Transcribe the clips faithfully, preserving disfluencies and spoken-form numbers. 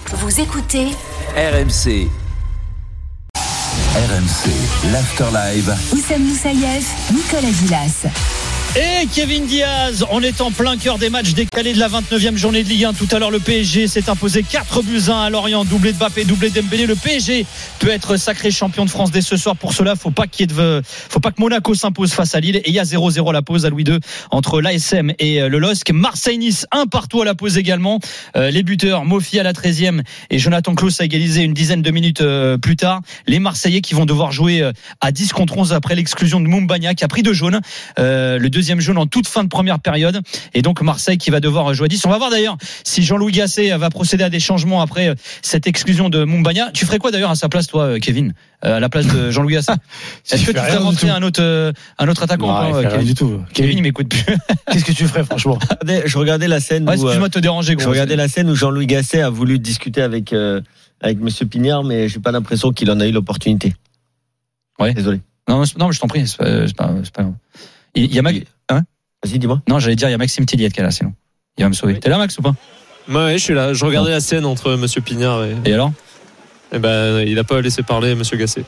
Vous écoutez R M C. R M C, l'Afterlive. Oussem Moussaïef, Nicolas Gilas. Et Kevin Diaz, on est en plein cœur des matchs décalés de la vingt-neuvième journée de Ligue un. Tout à l'heure, le P S G s'est imposé quatre buts à un à Lorient, doublé de Mbappé, doublé de Dembélé. Le P S G peut être sacré champion de France dès ce soir. Pour cela, faut pas qu'il y ait de... faut pas que Monaco s'impose face à Lille. Et il y a zéro zéro à la pause à Louis deux entre l'A S M et le L O S C. Marseille-Nice, un partout à la pause également. Euh, les buteurs, Mofi à la treizième et Jonathan Klaus a égalisé une dizaine de minutes euh, plus tard. Les Marseillais qui vont devoir jouer euh, à dix contre onze après l'exclusion de Moumbagna qui a pris deux jaunes. Euh, le deuxième jaune en toute fin de première période, et donc Marseille qui va devoir jouer à dix. On va voir d'ailleurs si Jean-Louis Gasset va procéder à des changements après cette exclusion de Moumbagna. Tu ferais quoi d'ailleurs à sa place, toi, Kevin, à la place de Jean-Louis Gasset? Est-ce que tu ferais rentrer un autre, un autre attaquant? Non, Kevin du tout. Kevin, il m'écoute plus. Qu'est-ce que tu ferais, franchement? Je regardais la scène. Ouais, où, excuse-moi de te déranger. Gros, je regardais la scène où Jean-Louis Gasset a voulu discuter avec euh, avec Monsieur Pignard, mais j'ai pas l'impression qu'il en a eu l'opportunité. Ouais. Désolé. Non, non, je t'en prie. C'est pas, c'est pas, c'est pas grave. Il y a Mag... hein? Vas-y, dis-moi. Non, j'allais dire, il y a Maxime Tilliette qui est là, sinon. Il va me sauver. Oui. T'es là, Max, ou pas? Ouais, je suis là. Je regardais non. la scène entre Monsieur Pignard et. Et alors? Eh ben, il a pas laissé parler Monsieur Gasset.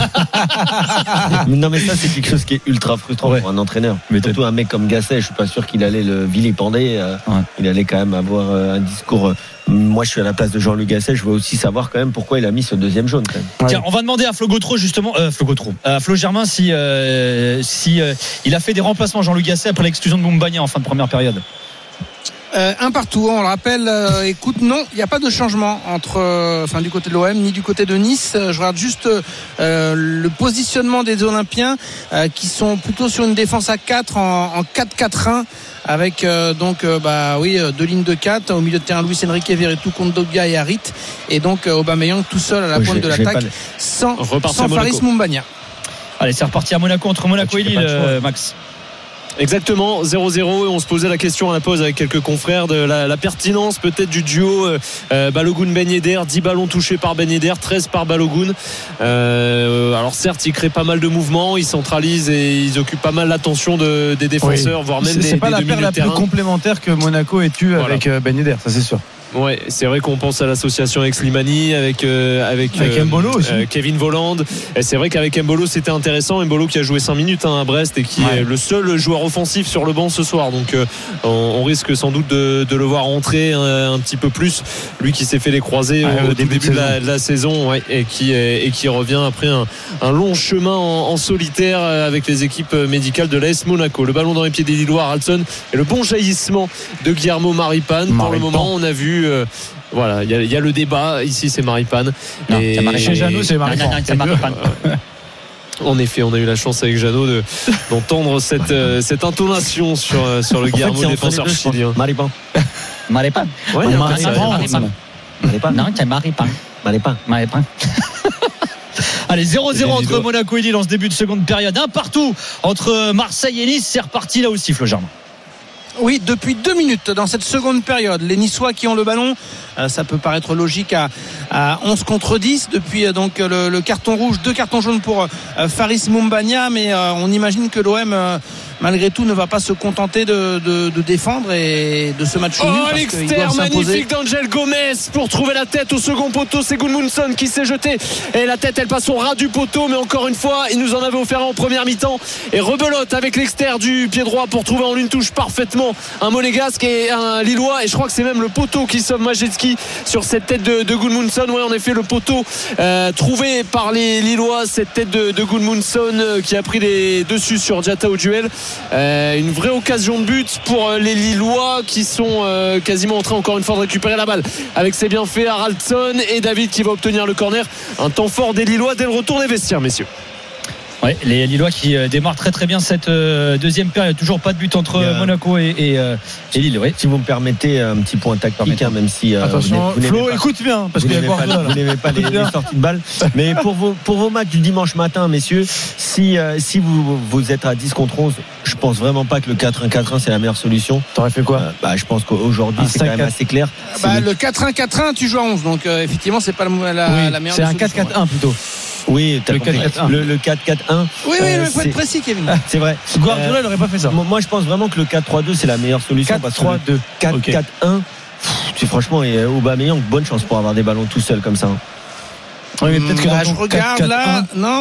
Non, mais ça, c'est quelque chose qui est ultra frustrant ouais. pour un entraîneur. Mais surtout un mec comme Gasset, je suis pas sûr qu'il allait le vilipender. Euh, ouais. Il allait quand même avoir euh, un discours. Euh, moi, je suis à la place de Jean-Luc Gasset. Je veux aussi savoir quand même pourquoi il a mis ce deuxième jaune. Quand même. Ouais. Tiens, on va demander à Flo Gautreau justement, euh, Flo Gautreau, à Flo Germain si euh, si euh, il a fait des remplacements Jean-Luc Gasset après l'exclusion de Moumbagna en fin de première période. Euh, un partout, on le rappelle. Euh, écoute, non, il n'y a pas de changement entre, euh, enfin, du côté de l'O M ni du côté de Nice. Euh, je regarde juste euh, le positionnement des Olympiens euh, qui sont plutôt sur une défense à quatre en, en quatre quatre un avec euh, donc euh, bah oui deux lignes de quatre au milieu de terrain. Luis Enrique, Verretou, Kondogbia et Harit, et donc euh, Aubameyang tout seul à la oui, pointe de l'attaque le... sans, sans Faris Moumbagna. Allez, c'est reparti à Monaco entre Monaco ah, et Lille, euh, Max. Exactement, zéro zéro, et on se posait la question à la pause avec quelques confrères de la, la pertinence peut-être du duo euh, Balogun-Ben Yedder. dix ballons touchés par Ben Yedder, treize par Balogun. Euh, alors certes, il crée pas mal de mouvements, il centralise et ils occupent pas mal l'attention de, des défenseurs, oui. voire même c'est, des, c'est pas des la paire la plus complémentaire que Monaco ait eu voilà. avec Ben Yedder, ça c'est sûr. Ouais, c'est vrai qu'on pense à l'association avec Slimani, avec euh, avec, avec euh, Mbolo aussi. Euh, Kevin Volland. Et c'est vrai qu'avec Mbolo c'était intéressant. Mbolo qui a joué cinq minutes hein, à Brest et qui ouais. est le seul joueur offensif sur le banc ce soir. Donc euh, on, on risque sans doute de, de le voir rentrer un, un petit peu plus. Lui qui s'est fait les croisés ouais, au, au début, début de, de, la, de la saison ouais, et qui et qui revient après un, un long chemin en, en solitaire avec les équipes médicales de l'A S Monaco. Le ballon dans les pieds des Lillois, Haraldsson, et le bon jaillissement de Guillermo Maripane. Pour le moment, on a vu Euh, voilà, il y, y a le débat ici, c'est Maripane. Non, et chez Jeannot, c'est Maripane. En effet, on a eu la chance avec Jeannot de, d'entendre cette, euh, cette intonation sur, sur le Guillermo, défenseur chilien. Maripane. Maripane. Ouais, Maripane. Maripane. Non, c'est Maripane. Maripane. Maripane. Allez, zéro zéro entre Monaco et Lille en ce début de seconde période. Un partout entre Marseille et Nice. C'est reparti là aussi, Flo Germain. Oui, depuis deux minutes dans cette seconde période, les Niçois qui ont le ballon, euh, ça peut paraître logique à, à onze contre dix depuis euh, donc le, le carton rouge, deux cartons jaunes pour euh, Faris Moumbagna, mais euh, on imagine que l'O M euh, malgré tout ne va pas se contenter de, de, de défendre et de ce match nul. Oh, l'extérieur magnifique d'Angel Gomez pour trouver la tête au second poteau. C'est Gudmundsson qui s'est jeté et la tête elle passe au ras du poteau, mais encore une fois il nous en avait offert en première mi-temps et rebelote avec l'extérieur du pied droit pour trouver en une touche parfaitement un Monégasque et un Lillois, et je crois que c'est même le poteau qui sauve Majewski sur cette tête de, de Gudmundsson. Ouais, en effet, le poteau euh, trouvé par les Lillois, cette tête de, de Gudmundsson euh, qui a pris les dessus sur Diatta au duel. Euh, une vraie occasion de but pour les Lillois qui sont euh, quasiment en train encore une fois de récupérer la balle avec ses bienfaits. Haraldsson et David qui va obtenir le corner. Un temps fort des Lillois dès le retour des vestiaires, messieurs. Ouais, les Lillois qui euh, démarrent très très bien cette euh, deuxième période. Toujours pas de but entre a... Monaco et, et, euh, et Lille. Ouais. Si vous me permettez un petit point tactique, hein, même si euh, attention, vous Flo, pas, écoute bien parce vous qu'il n'aimez pas, vous n'aimez pas les, les sorties de balles. Mais pour vos pour vos matchs du dimanche matin, messieurs, si euh, si vous vous êtes à dix contre onze, je pense vraiment pas que le quatre un quatre un c'est la meilleure solution. T'aurais fait quoi? euh, Bah, je pense qu'aujourd'hui ah, c'est quand même assez clair. Bah, le quatre un quatre un, tu joues à onze, donc euh, effectivement c'est pas la, la, oui, la meilleure. C'est un quatre quatre un plutôt. Oui, t'as le compris. quatre quatre un. Le, le quatre quatre un. Oui, oui, euh, il faut être précis, Kevin. C'est vrai. Guardiola, euh, il n'aurait pas fait ça. Moi, je pense vraiment que le quatre trois deux, c'est la meilleure solution. quatre trois deux. quatre quatre un. Puis franchement, Aubameyang, bonne chance pour avoir des ballons tout seul comme ça. Oui, mais peut-être que bah, je regarde là, non.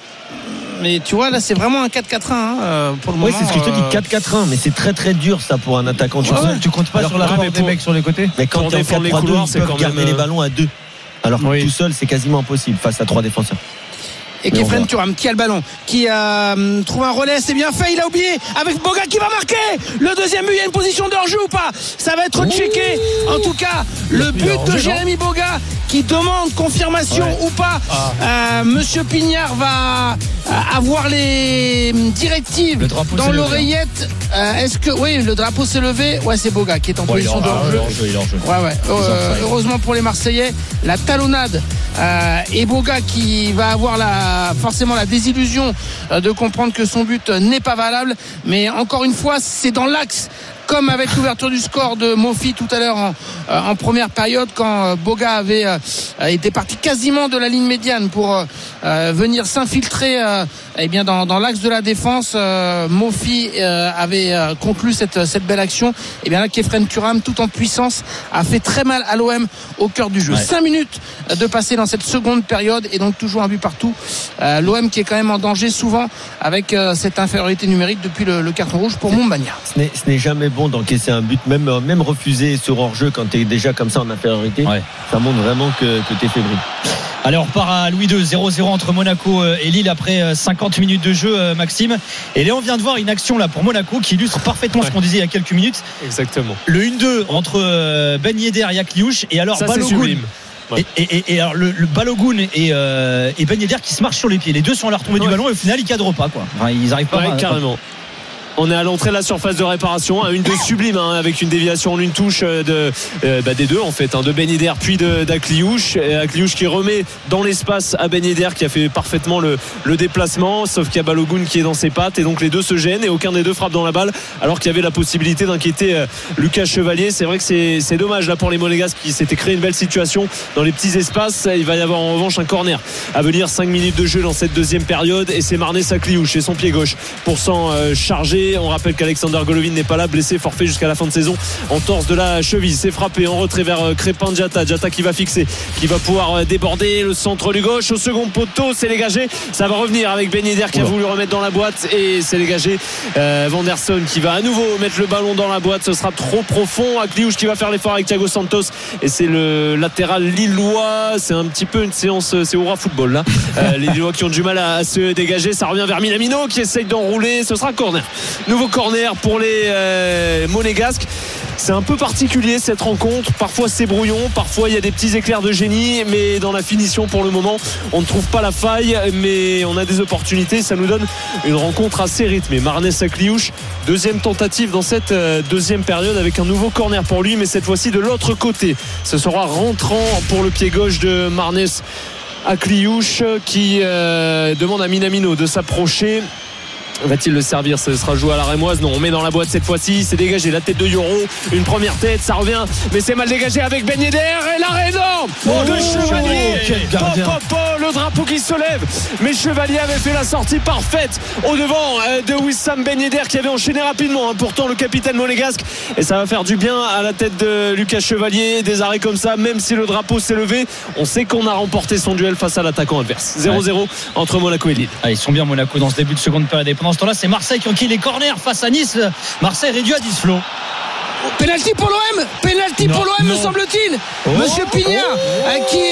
Mais tu vois, là, c'est vraiment un quatre quatre un hein, pour le moment. Oui, c'est ce que je te dis, quatre quatre un, mais c'est très très dur ça pour un attaquant. Ouais, tu, ouais. tu comptes pas alors, sur la porte des mecs sur les côtés. Mais quand tu es en quatre trois deux, ils peuvent garder même... les ballons à deux. Alors que oui. tout seul, c'est quasiment impossible face à trois défenseurs. Et Kefren Turam qui a le ballon, qui euh, trouve un relais, c'est bien fait, il a oublié avec Boga qui va marquer le deuxième but. Il y a une position de hors-jeu ou pas? Ça va être checké. En tout cas, le but de Jérémy Boga qui demande confirmation ouais. ou pas. Ah. Euh, Monsieur Pignard va euh, avoir les directives dans l'oreillette. Euh, est-ce que oui, le drapeau s'est levé? Ouais, c'est Boga qui est en ouais, position de hors-jeu. Ouais, ouais. Euh, heureusement pour les Marseillais, la talonnade euh, et Boga qui va avoir la forcément la désillusion de comprendre que son but n'est pas valable, mais encore une fois c'est dans l'axe, comme avec l'ouverture du score de Mofi tout à l'heure en, en première période, quand Boga avait euh, été parti quasiment de la ligne médiane pour euh, venir s'infiltrer euh, eh bien dans, dans l'axe de la défense. euh, Mofi euh, avait euh, conclu cette, cette belle action. Et bien là, Kefren Turam, tout en puissance, a fait très mal à l'O M au cœur du jeu. Ouais. cinq minutes de passer dans cette seconde période et donc toujours un but partout. euh, L'O M qui est quand même en danger souvent avec euh, cette infériorité numérique depuis le, le carton rouge pour Montbagna. Ce n'est, ce n'est jamais bon d'encaisser un but, même, même refusé sur hors-jeu quand tu es déjà comme ça en infériorité. Ouais. Ça montre vraiment que, que tu es fébrile. Allez, on repart à Louis deux, zéro zéro entre Monaco et Lille après cinquante minutes de jeu, Maxime. Et là, on vient de voir une action là pour Monaco qui illustre parfaitement ouais. ce qu'on disait il y a quelques minutes. Exactement. Le un deux entre Ben Yedder et Yakliouche, et alors ça, Balogun. Ouais. Et, et, et alors le, le Balogun et, euh, et Ben Yedder qui se marchent sur les pieds. Les deux sont à la retombée ouais. du ballon et au final ils cadrent pas quoi. Enfin, ils arrivent pas ouais, à, carrément. On est à l'entrée de la surface de réparation, une de sublime hein, avec une déviation en une touche de, euh, bah, des deux en fait, hein, de Ben Yedder puis de, d'Akliouche. Akliouche qui remet dans l'espace à Ben Yedder qui a fait parfaitement le, le déplacement, sauf qu'il y a Balogun qui est dans ses pattes et donc les deux se gênent et aucun des deux frappe dans la balle alors qu'il y avait la possibilité d'inquiéter euh, Lucas Chevalier. C'est vrai que c'est, c'est dommage là pour les Monégasques qui s'étaient créé une belle situation dans les petits espaces. Il va y avoir en revanche un corner à venir, cinq minutes de jeu dans cette deuxième période et c'est Marnès Akliouche et son pied gauche pour s'en euh, charger. On rappelle qu'Alexander Golovin n'est pas là, blessé, forfait jusqu'à la fin de saison en torse de la cheville. C'est frappé en retrait vers Crépin Diatta. Diatta qui va fixer, qui va pouvoir déborder le centre du gauche au second poteau. C'est dégagé. Ça va revenir avec Ben Yedder qui a voulu remettre dans la boîte et c'est dégagé. Euh, Vanderson qui va à nouveau mettre le ballon dans la boîte. Ce sera trop profond. Akliouche qui va faire l'effort avec Thiago Santos et c'est le latéral lillois. C'est un petit peu une séance, c'est Aura Football là. Euh, les Lillois qui ont du mal à, à se dégager. Ça revient vers Minamino qui essaye d'enrouler. Ce sera corner. Nouveau corner pour les euh, Monégasques. C'est un peu particulier cette rencontre. Parfois c'est brouillon, parfois il y a des petits éclairs de génie, mais dans la finition pour le moment on ne trouve pas la faille, mais on a des opportunités. Ça nous donne une rencontre assez rythmée. Marnès Akliouche, deuxième tentative dans cette euh, deuxième période avec un nouveau corner pour lui, mais cette fois-ci de l'autre côté. Ce sera rentrant pour le pied gauche de Marnès Akliouche qui euh, demande à Minamino de s'approcher. Va-t-il le servir? Ce sera joué à la rémoise. Non, on met dans la boîte cette fois-ci. C'est dégagé. La tête de Yoro. Une première tête. Ça revient. Mais c'est mal dégagé avec Ben Yedder. Et l'arrêt énorme oh, de Chevalier. Oh, pop, pop, pop, le drapeau qui se lève. Mais Chevalier avait fait la sortie parfaite au devant de Wissam Ben Yedder qui avait enchaîné rapidement. Hein, pourtant, le capitaine monégasque. Et ça va faire du bien à la tête de Lucas Chevalier. Des arrêts comme ça, même si le drapeau s'est levé, on sait qu'on a remporté son duel face à l'attaquant adverse. zéro zéro ouais. entre Monaco et Lille. Ah, ils sont bien Monaco dans ce début de seconde période. Pendant ce temps-là, c'est Marseille qui enquille les corners face à Nice. Marseille réduit à dix, Flo. Pénalty pour l'O M, pénalty pour l'O M, me semble-t-il. Oh, Monsieur Pignard oh, oh, qui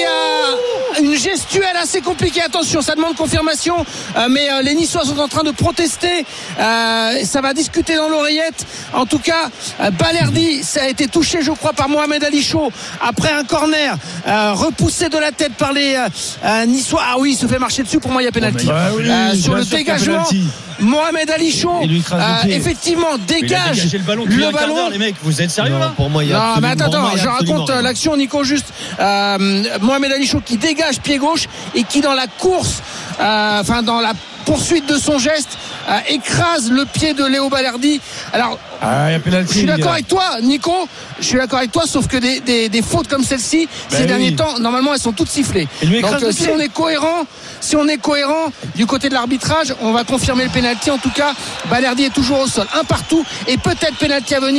a une gestuelle assez compliquée. Attention, ça demande confirmation, euh, mais euh, les Niçois sont en train de protester. Euh, ça va discuter dans l'oreillette. En tout cas, euh, Balerdi, ça a été touché, je crois, par Mohamed Ali Chaud après un corner euh, repoussé de la tête par les euh, Niçois. Ah oui, il se fait marcher dessus. Pour moi, il y a pénalty. Bah oui, euh, sur le dégagement. Mohamed Ali Chaud, euh, effectivement, dégage le ballon. Le ballon. Les mecs, vous êtes sérieux non, là? Pour moi, il y a non, mais attends, attends, je raconte rien. l'action, Nico, juste. Euh, Mohamed Ali Chaud qui dégage pied gauche et qui, dans la course, euh, enfin, dans la poursuite de son geste, euh, écrase le pied de Léo Balerdi. Alors, ah, y a pénalty, je suis d'accord avec toi, Nico. Je suis d'accord avec toi, sauf que des, des, des fautes comme celle-ci, ben ces oui. derniers temps, normalement, elles sont toutes sifflées. Donc, euh, si on est cohérent, si on est cohérent du côté de l'arbitrage, on va confirmer le pénalty. En tout cas, Balerdi est toujours au sol, un partout, et peut-être pénalty à venir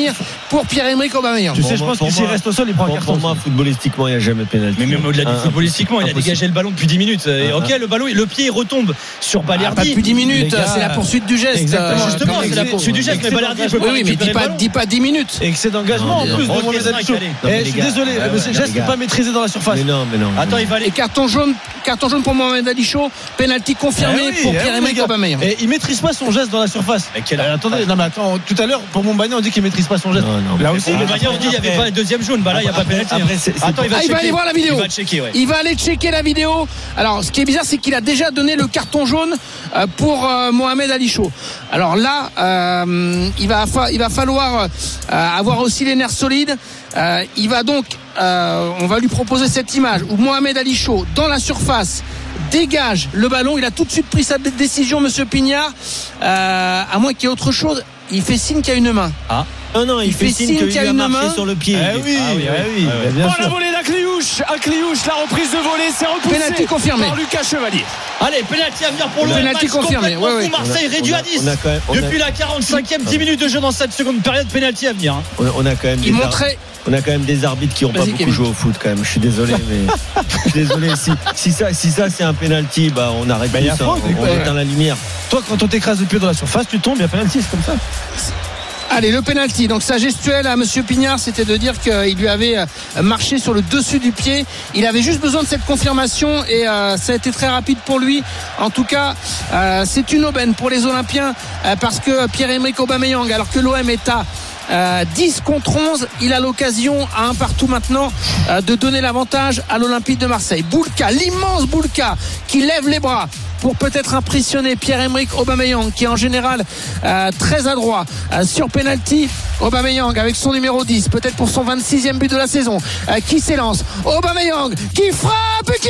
pour Pierre-Emerick Aubameyang. Tu sais, je pense que s'il reste au sol, il prend un carton. Pour moi, footballistiquement, il n'y a jamais pénalty. Mais même au-delà du footballistiquement, il a dégagé le ballon depuis dix minutes. Et ok, le ballon, le pied retombe sur Balerdi. Pas depuis dix minutes, c'est la poursuite du geste. Exactement, justement, c'est la poursuite du geste. Mais Balerdi, je peux pas. Oui, mais dis pas, dis pas dix minutes. Excès d'engagement en plus de Mohamed Ali Chaud. Je suis désolé, ce geste n'est pas maîtrisé dans la surface. Mais non, mais non. Attends, il va aller. Et carton jaune, carton jaune pour Mohamed Ali Chaud, penalty confirmé pour Pierre-Emerick Aubameyang. Et il maîtrise pas son geste dans la surface. Attendez, non mais attends, tout à l'heure pour Montbagnan on dit qu'il maîtrise pas son geste. Là aussi, Montbagnan on dit il n'y avait pas le deuxième jaune. Bah là il n'y a pas penalty. Attends, il va, ah, il va aller voir la vidéo. Il va checker, ouais. Il va aller checker la vidéo. Alors, ce qui est bizarre, c'est qu'il a déjà donné le carton jaune pour euh, Mohamed Ali Chaud. Alors là, euh, il va, il va falloir euh, avoir aussi les nerfs solides. Euh, il va donc, euh, on va lui proposer cette image où Mohamed Ali Chaud dans la surface dégage le ballon. Il a tout de suite pris sa décision, Monsieur Pignard. Euh, à moins qu'il y ait autre chose, il fait signe qu'il y a une main. Ah. Non, non, il, il fait, fait signe qu'il a marché sur le pied. Eh oui, ah oui, ah oui, ah oui. Bien sûr. La volée d'Akliouche, Akliouche, la reprise de volée, c'est repoussé penalty confirmé par Lucas Chevalier. Allez, penalty à venir pour le penalty confirmé. Ouais, ouais. Marseille réduit à dix. On a, on a, Depuis la quarante-cinquième, dix minutes de jeu dans cette seconde période, penalty à venir. On a, on a quand même. Il montrait. On a quand même des arbitres qui n'ont pas beaucoup Kevin. joué au foot quand même. Je suis désolé, mais je suis désolé. Si, si ça, si ça c'est un penalty, bah on arrête bah, tout ça. On, on ouais. éteint la lumière. Toi, quand on t'écrase le pied dans la surface, tu tombes. Il y a penalty, c'est comme ça. Allez, le penalty. Donc sa gestuelle à Monsieur Pignard, c'était de dire qu'il lui avait marché sur le dessus du pied. Il avait juste besoin de cette confirmation et euh, ça a été très rapide pour lui. En tout cas, euh, c'est une aubaine pour les Olympiens euh, parce que Pierre-Emerick Aubameyang, alors que l'O M est à Euh, dix contre onze, il a l'occasion à un partout maintenant euh, de donner l'avantage à l'Olympique de Marseille. Boulka, l'immense Boulka qui lève les bras pour peut-être impressionner Pierre-Emerick Aubameyang qui est en général euh, très adroit euh, sur penalty. Aubameyang avec son numéro dix, peut-être pour son vingt-sixième but de la saison, euh, qui s'élance. Aubameyang qui frappe et qui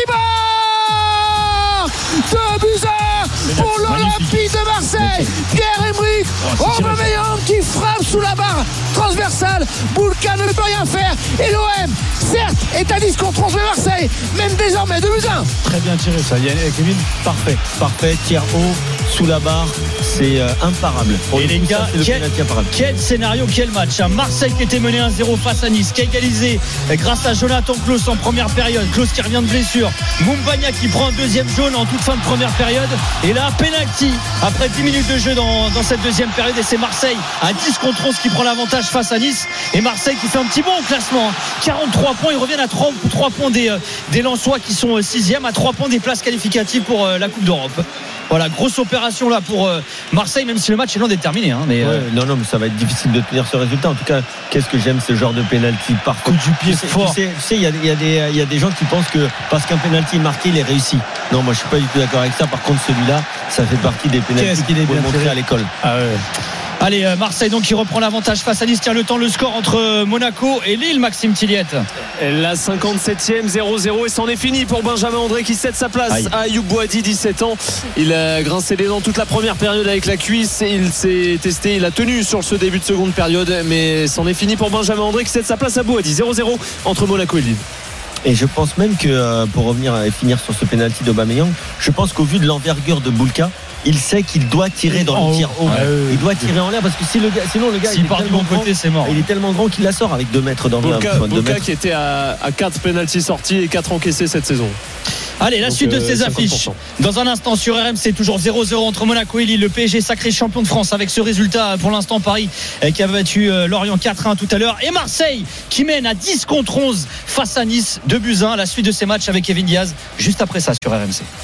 bat deux buts à un pour l'Olympique de Marseille. Pierre-Emerick Aubameyang qui frappe sous la barre transversale. Boulka ne peut rien faire et l'O M certes est à dix contre onze, mais Marseille mène désormais deux buts à un. Très bien tiré ça, Kevin. Parfait, parfait, tir haut sous la barre, c'est euh, imparable. Pour et les coup, gars, quel, quel scénario, quel match hein. Marseille qui était mené un zéro face à Nice, qui a égalisé grâce à Jonathan Klaus en première période. Klaus qui revient de blessure. Montbagnan qui prend un deuxième jaune en toute fin de première période. Et là, penalty après dix minutes de jeu dans, dans cette deuxième période. Et c'est Marseille à dix contre onze qui prend l'avantage face à Nice. Et Marseille qui fait un petit bond au classement. quarante-trois points. Ils reviennent à trois, trois points des, des Lensois qui sont sixième, à trois points des places qualificatives pour la Coupe d'Europe. Voilà, grosse opération là pour euh, Marseille, même si le match est loin d'être terminé. Hein, mais, ouais, euh... Non, non, mais ça va être difficile de tenir ce résultat. En tout cas, qu'est-ce que j'aime ce genre de pénalty par coup du pied tu fort. Tu sais, il y, y, y a des gens qui pensent que parce qu'un pénalty est marqué, il est réussi. Non, moi je suis pas du tout d'accord avec ça. Par contre, celui-là, ça fait partie des pénaltys qu'il est bien montré à l'école. Ah ouais. Allez, Marseille donc qui reprend l'avantage face à Nice. Tiens le temps, le score entre Monaco et Lille, Maxime Tilliette. La cinquante-septième, zéro zéro et c'en est fini pour Benjamin André qui cède sa place Aïe. à Ayoub Boadi, dix-sept ans. Il a grincé les dents toute la première période avec la cuisse. Il s'est testé, il a tenu sur ce début de seconde période, mais c'en est fini pour Benjamin André qui cède sa place à Boadi. zéro zéro entre Monaco et Lille. Et je pense même que euh, pour revenir et finir sur ce penalty d'Aubameyang, je pense qu'au vu de l'envergure de Boulka, il sait qu'il doit tirer dans le tir haut. Ah, oui, il doit tirer en l'air parce que si le gars, sinon le gars s'il part du bon côté, c'est mort. Il est tellement grand qu'il la sort avec deux mètres d'envergure. Boulka qui était à, à quatre penalties sortis et quatre encaissés cette saison. Allez, la Donc suite de ces euh, affiches. Dans un instant sur R M C, toujours zéro zéro entre Monaco et Lille. Le P S G sacré champion de France avec ce résultat pour l'instant. Paris qui a battu Lorient quatre un tout à l'heure. Et Marseille qui mène à dix contre onze face à Nice, deux buts à un. La suite de ces matchs avec Kevin Diaz juste après ça sur R M C.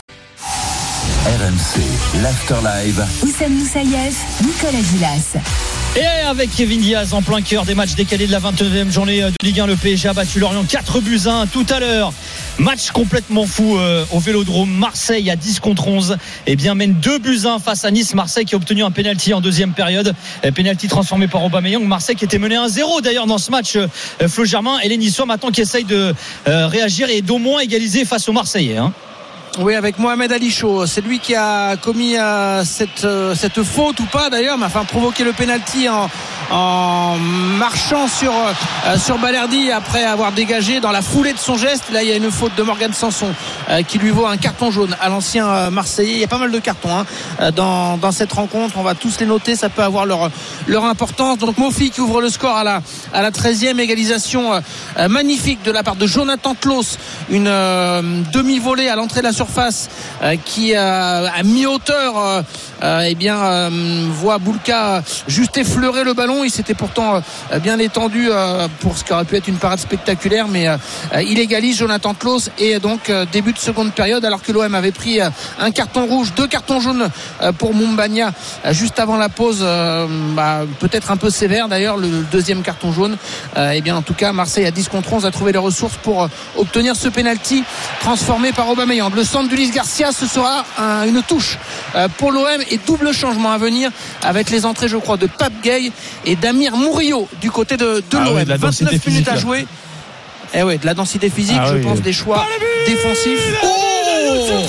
R M C, l'After Live. Oussem Moussaïef, Nicolas Gilas. Et avec Kevin Diaz en plein cœur des matchs décalés de la vingt-neuvième journée de Ligue un, le P S G a battu Lorient quatre buts à un tout à l'heure. Match complètement fou euh, au Vélodrome. Marseille à dix contre onze et bien mène deux buts à un face à Nice. Marseille qui a obtenu un penalty en deuxième période. Euh, penalty transformé par Aubameyang. Marseille qui était mené un zéro d'ailleurs dans ce match. Euh, Flo Germain et les Niçois maintenant qui essayent de euh, réagir et d'au moins égaliser face aux Marseillais. Hein. Oui, avec Mohamed Ali Chaud, c'est lui qui a commis euh, cette, euh, cette faute ou pas d'ailleurs, mais enfin provoqué le penalty en, en marchant sur, euh, sur Balerdi après avoir dégagé dans la foulée de son geste. Là il y a une faute de Morgan Sanson euh, qui lui vaut un carton jaune à l'ancien euh, Marseillais. Il y a pas mal de cartons hein, dans, dans cette rencontre, on va tous les noter, ça peut avoir leur, leur importance. Donc Mofi qui ouvre le score à la, à la treizième, égalisation euh, magnifique de la part de Jonathan Tlos, une euh, demi-volée à l'entrée de la surface euh, qui euh, a mis hauteur euh, euh, eh bien euh, voit Boulka juste effleurer le ballon. Il s'était pourtant euh, bien étendu euh, pour ce qui aurait pu être une parade spectaculaire, mais euh, il égalise Jonathan Tlos et donc euh, début de seconde période, alors que l'O M avait pris euh, un carton rouge, deux cartons jaunes euh, pour Moumbagna euh, juste avant la pause, euh, bah, peut-être un peu sévère d'ailleurs le deuxième carton jaune. Euh, et bien en tout cas Marseille à dix contre onze a trouvé les ressources pour euh, obtenir ce penalty transformé par Aubameyang. Le centre d'Ulysse Garcia, ce sera un, une touche euh, pour l'O M et double changement à venir avec les entrées je crois de Pape Gueye et d'Amir Mourillo du côté de, de ah l'O M. Oui, vingt-neuf minutes à jouer. Et eh ouais, de la densité physique, ah je oui, pense oui. Des choix défensifs. Oh,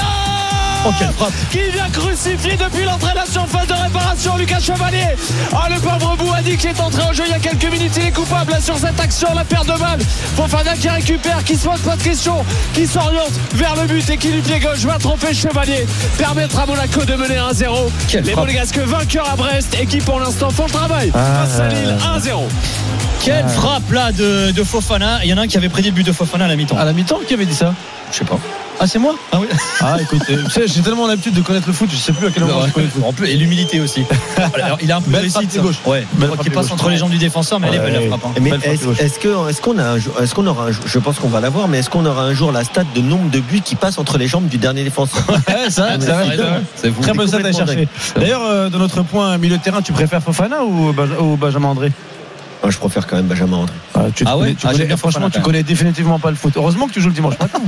oh quelle frappe qui vient crucifier depuis l'entrée de la surface de réparation Lucas Chevalier. Oh le pauvre Bouhaddi qui est entré en jeu il y a quelques minutes, il est coupable là, sur cette action, la perte de balle. Fofana qui récupère, qui se pose pas de questions, qui s'oriente vers le but et qui du pied gauche va tromper Chevalier, permettre à Monaco de mener un zéro. Quelle les Monégasques vainqueurs à Brest et qui pour l'instant font le travail ah, face à Lille un zéro. Quelle ah. frappe là de, de Fofana. Il y en a un qui avait prédit le but de Fofana à la mi-temps. À la mi-temps, qui avait dit ça? Je sais pas. Ah c'est moi? Ah oui. Ah écoute, tu sais, j'ai tellement l'habitude de connaître le foot, je sais plus à quel moment je connais le foot. En plus, et l'humilité aussi. Alors, il a un peu de réussite gauche. Ouais. Qui passe entre les jambes du défenseur, mais ouais, elle est belle la frappe. Hein. Mais est-ce, est-ce que est-ce qu'on a un, est-ce qu'on aura un, je pense qu'on va l'avoir, mais est-ce qu'on aura un jour la stat de nombre de buts qui passent entre les jambes du dernier défenseur? Ouais, ça, c'est vrai. C'est très bonne stat à chercher. D'ailleurs, euh, dans notre point milieu de terrain, tu préfères Fofana ou, ou Benjamin André? Ah, je préfère quand même Benjamin André. Ah, tu ah connais, ouais tu ah, connais, franchement, tu connais définitivement pas le foot. Heureusement que tu joues le dimanche matin.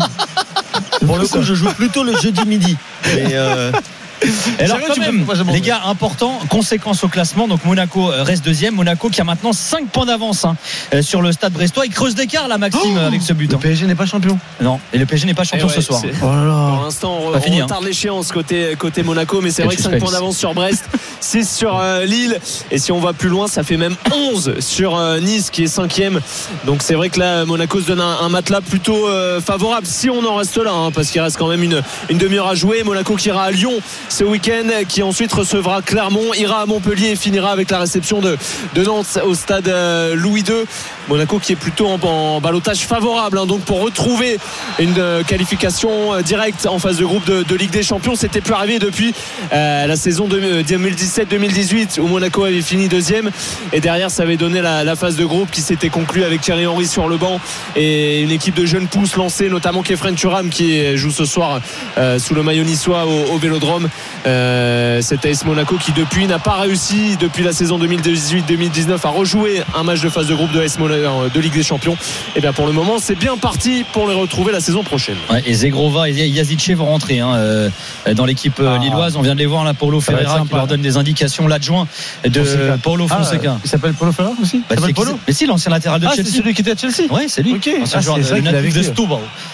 Pour le coup, je joue plutôt le jeudi midi. Mais euh... Et alors quand même, les gars, important, conséquence au classement. Donc Monaco reste deuxième. Monaco qui a maintenant cinq points d'avance hein, sur le Stade Brestois. Il creuse d'écart là, Maxime, oh avec ce but. Le P S G n'est pas champion. Non, et le P S G n'est pas champion ouais, ce soir. Oh là là. Pour l'instant, on, on fini, retarde hein. l'échéance côté, côté Monaco, mais c'est et vrai que cinq points d'avance sur Brest, six sur euh, Lille. Et si on va plus loin, ça fait même onze sur euh, Nice qui est cinquième. Donc c'est vrai que là, Monaco se donne un, un matelas plutôt euh, favorable si on en reste là, hein, parce qu'il reste quand même une, une demi-heure à jouer. Monaco qui ira à Lyon ce week-end, qui ensuite recevra Clermont, ira à Montpellier et finira avec la réception de, de Nantes au stade euh, Louis deux. Monaco qui est plutôt en, en ballottage favorable hein, donc pour retrouver une euh, qualification euh, directe en phase de groupe de, de Ligue des Champions. C'était plus arrivé depuis euh, la saison de, deux mille dix-sept deux mille dix-huit où Monaco avait fini deuxième et derrière ça avait donné la, la phase de groupe qui s'était conclue avec Thierry Henry sur le banc et une équipe de jeunes pousses lancée, notamment Kefren Turam qui joue ce soir euh, sous le maillot niçois au, au Vélodrome. euh, Cet A S Monaco qui depuis n'a pas réussi depuis la saison deux mille dix-huit deux mille dix-neuf à rejouer un match de phase de groupe de A S Monaco de Ligue des Champions. Et bien pour le moment c'est bien parti pour les retrouver la saison prochaine. Ouais, et Zegrova et Yazice vont rentrer hein, euh, dans l'équipe ah. lilloise. On vient de les voir là, Paulo Ferreira qui leur donne des indications. L'adjoint de Fonseca. Paulo Fonseca. Ah, il s'appelle Paulo Ferreira aussi. Bah, c'est Paulo. Mais si, l'ancien latéral de ah, Chelsea. C'est celui qui était à Chelsea. Ouais, c'est lui. Ok. Ah, c'est joueur vrai de, qu'il avait de Stubble.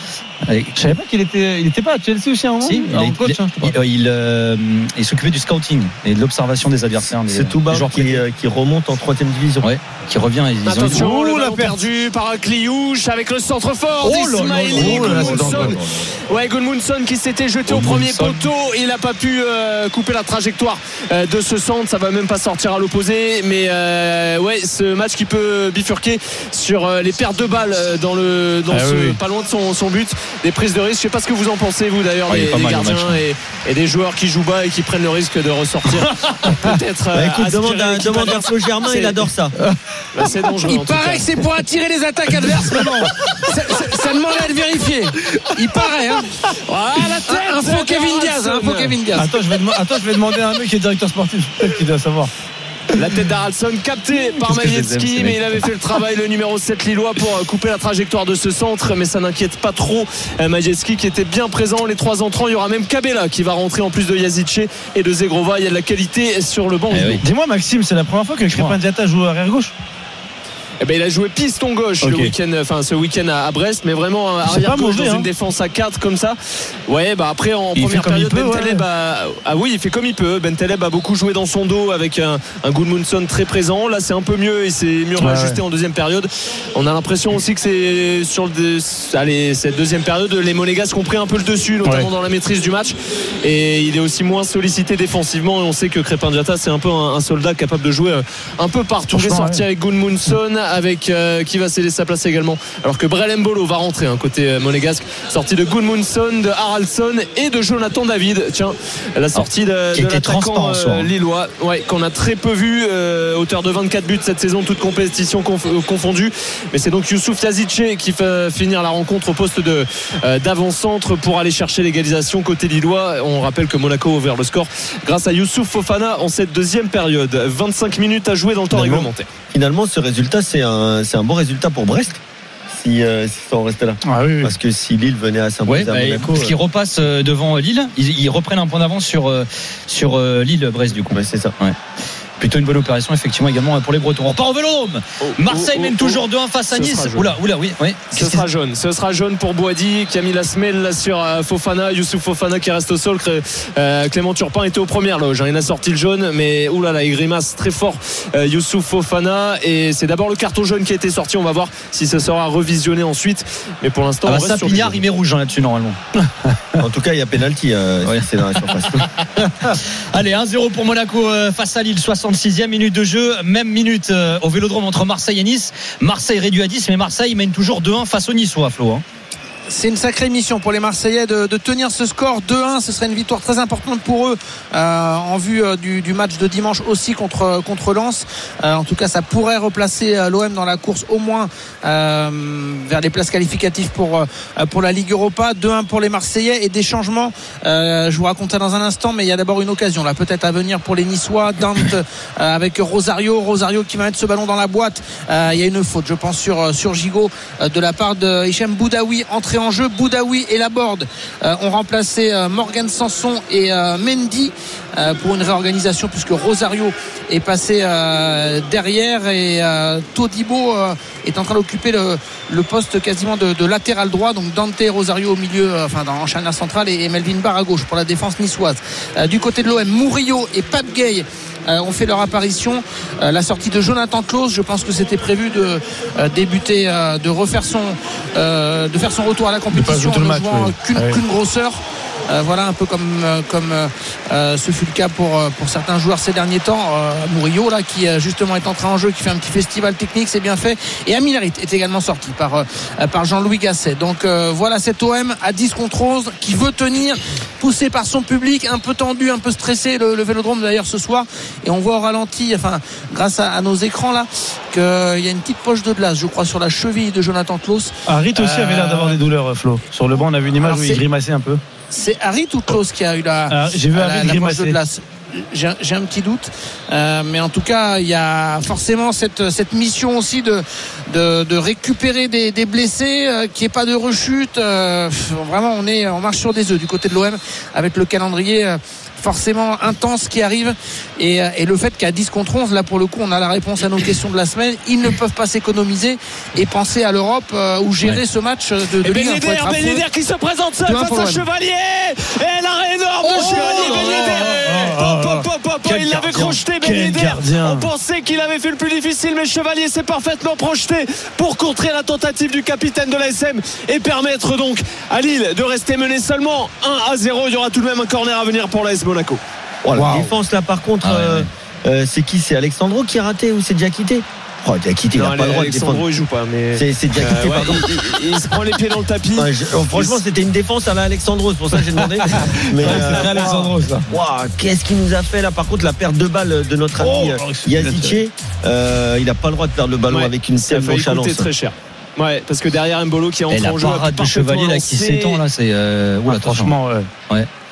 Je savais pas qu'il était, il était pas à Chelsea aussi à un moment. Si, il, coach, il, hein, il, il, euh, il s'occupait du scouting et de l'observation des adversaires. C'est, c'est tout bas qui, euh, qui remonte en troisième division. Ouais, qui revient. Ils Attention, ont le ballon perdu par Kliouche avec le centre fort oh d'Ismaili Gudmundsson. Ouais, Gudmundsson qui s'était jeté oh, au premier poteau. Il n'a pas pu euh, couper la trajectoire euh, de ce centre. Ça va même pas sortir à l'opposé. Mais euh, ouais, ce match qui peut bifurquer sur euh, les pertes de balles dans le, dans ah, ce, oui. pas loin de son, son but. Des prises de risque. Je sais pas ce que vous en pensez vous d'ailleurs, ah, les, les gardiens et, et des joueurs qui jouent bas et qui prennent le risque de ressortir. Peut-être. Bah, écoute, demande à, demande à Flo Germain, c'est... il adore ça. Bah, c'est dangereux. Il paraît que c'est pour attirer les attaques adverses. Mais bon, ça, ça, ça demande à être vérifié. Il paraît. Hein. Ah, la tête. Un, un faux Kevin Diaz. Un faux Kevin Diaz. Attends, je vais, dem- attends, je vais demander à un mec qui est directeur sportif. Peut-être qu'il doit savoir. La tête d'Haraldsson captée par Majewski, mais il avait fait le travail, le numéro sept lillois, pour couper la trajectoire de ce centre. Mais ça n'inquiète pas trop Majewski qui était bien présent. Les trois entrants, il y aura même Kabela qui va rentrer en plus de Yazice et de Zegrova. Il y a de la qualité sur le banc. Eh oui. Dis-moi Maxime, c'est la première fois que Crépin Diatta joue arrière gauche? Eh ben, il a joué piston gauche okay. le week-end, enfin ce week-end à, à Brest, mais vraiment arrière gauche dans hein. une défense à quatre comme ça. Ouais, bah après en il première période, Bentaleb ouais. a, ah oui, il fait comme il peut. Bentaleb a beaucoup joué dans son dos avec un, un Gudmundsson très présent. Là, c'est un peu mieux et c'est mieux ouais, ajusté ouais. en deuxième période. On a l'impression aussi que c'est sur le, allez, cette deuxième période, les Monégasques ont pris un peu le dessus, notamment ouais. dans la maîtrise du match. Et il est aussi moins sollicité défensivement. Et on sait que Crépin Diatta, c'est un peu un, un soldat capable de jouer un peu partout. Il est sorti ouais. avec Gudmundsson, avec euh, qui va céder sa place également. Alors que Brel Mbolo va rentrer hein, côté euh, monégasque. Sortie de Gudmundsson, de Haraldsson et de Jonathan David. Tiens, la sortie de, de l'attaquant euh, lillois, ouais, qu'on a très peu vu, euh, auteur de vingt-quatre buts cette saison, toute compétition conf- euh, confondue. Mais c'est donc Youssouf Yazice qui fait finir la rencontre au poste de euh, d'avant-centre pour aller chercher l'égalisation côté lillois. On rappelle que Monaco a ouvert le score grâce à Youssouf Fofana en cette deuxième période. vingt-cinq minutes à jouer dans le temps finalement, réglementaire. Finalement, ce résultat, c'est un, c'est un bon résultat pour Brest. Si, euh, si ça en restait là. Ah, oui, oui. Parce que si Lille venait à s'imposer ouais, à Monaco. Parce qu'ils repassent devant Lille, ils, ils reprennent un point d'avance sur, sur Lille-Brest du coup. Ouais, c'est ça. Ouais. Plutôt une bonne opération effectivement également pour les Bretons. On repart au Vélodrome. Oh, Marseille oh, oh, mène toujours deux un face à Nice. Oula, oula, oui, oui. Ce sera jaune. Ce sera jaune pour Boadi qui a mis la semelle sur euh, Fofana, Youssouf Fofana qui reste au sol. Euh, Clément Turpin était aux premières loges. Hein. Il a sorti le jaune, mais oulala, il grimace très fort euh, Youssouf Fofana. Et c'est d'abord le carton jaune qui a été sorti. On va voir si ça sera revisionné ensuite. Mais pour l'instant, ah bah ça, Pignard, il met rouge hein, là-dessus normalement. En tout cas, il y a pénalty. Euh, ouais. C'est dans la surface. Allez, un zéro pour Monaco euh, face à Lille, soixante-sixième minute de jeu, même minute euh, au Vélodrome entre Marseille et Nice. Marseille réduit à dix, mais Marseille mène toujours deux un face au Niçois, Flo. Hein. C'est une sacrée mission pour les Marseillais de, de tenir ce score deux un. Ce serait une victoire très importante pour eux euh, en vue euh, du, du match de dimanche aussi contre, contre Lens. Euh, en tout cas, ça pourrait replacer euh, l'O M dans la course au moins euh, vers les places qualificatives pour, euh, pour la Ligue Europa. deux un pour les Marseillais et des changements. Euh, je vous raconterai dans un instant, mais il y a d'abord une occasion là, peut-être à venir pour les Niçois. Dante euh, avec Rosario. Rosario qui va mettre ce ballon dans la boîte. Euh, il y a une faute, je pense, sur, sur Gigot euh, de la part de Hichem Boudaoui. Entrée en jeu, Boudaoui et Laborde euh, ont remplacé euh, Morgan Sanson et euh, Mendy euh, pour une réorganisation puisque Rosario est passé euh, derrière et euh, Todibo euh, est en train d'occuper le, le poste quasiment de, de latéral droit, donc Dante et Rosario au milieu, euh, enfin dans, en charnière centrale et, et Melvin Barr à gauche pour la défense niçoise. Euh, du côté de l'O M, Murillo et Pape Gueye Euh, ont fait leur apparition. Euh, la sortie de Jonathan Clauss, je pense que c'était prévu de euh, débuter, euh, de refaire son, euh, de faire son retour à la compétition en ne match, jouant oui. qu'une, oui. qu'une grosseur. Euh, voilà un peu comme euh, comme euh, ce fut le cas pour pour certains joueurs ces derniers temps. euh, Murillo là qui euh, justement est entré en jeu, qui fait un petit festival technique, c'est bien fait. Et Amilarit est également sorti par euh, par Jean-Louis Gasset. Donc euh, voilà cet O M à dix contre onze qui veut tenir, poussé par son public, un peu tendu, un peu stressé le, le Vélodrome d'ailleurs ce soir. Et on voit au ralenti, enfin grâce à, à nos écrans là, qu'il y a une petite poche de glace, je crois, sur la cheville de Jonathan Clauss. Harit aussi euh... avait l'air d'avoir des douleurs, Flo. Sur le banc, on a vu une image Alors, où il grimaçait un peu. C'est Harit ou Clauss qui a eu la, ah, j'ai vu la, la poche de glace. J'ai, j'ai un petit doute, euh, mais en tout cas, il y a forcément cette, cette mission aussi de, de, de récupérer des, des blessés, euh, qu'il n'y ait pas de rechute. Euh, vraiment, on est, on marche sur des œufs du côté de l'O M avec le calendrier. Euh, forcément intense qui arrive et, et le fait qu'à dix contre onze là pour le coup on a la réponse à nos questions de la semaine. Ils ne peuvent pas s'économiser et penser à l'Europe euh, ou gérer ouais. ce match de, de Ligue un. Ben Yedder, Ben Yedder qui se présente seul face à Chevalier et l'arrêt énorme oh de Chevalier. Ben Yedder il l'avait crocheté. Ben Yedder, on pensait qu'il avait fait le plus difficile, mais Chevalier s'est parfaitement projeté pour contrer la tentative du capitaine de l'A S M et permettre donc à Lille de rester mené seulement un à zéro. Il y aura tout de même un corner à venir pour l'A S Monaco. Oh, la wow. défense là par contre, ah, ouais, euh, ouais. Euh, c'est qui? C'est Alexandro qui a raté ou c'est Diakité? Oh, Diakité, il n'a pas le droit de défendre. Alexandro il joue pas, mais c'est, c'est Diakité euh, ouais, pardon. Il, il, il se prend les pieds dans le tapis. Ouais, je, oh, franchement, c'était une défense à la Alexandro, c'est pour ça que j'ai demandé. Mais ouais, euh, c'est Alexandro ça. Wow, qu'est-ce qu'il nous a fait là? Par contre, la perte de balle de notre ami oh, Yazice, euh, il n'a pas le droit de perdre le ballon ouais, avec une telle nonchalance. C'est très cher. Ouais, parce que derrière Mbolo qui entre en jeu. La parade de Chevalier là qui s'étend là, c'est euh, ouais, franchement, ouais. ouais.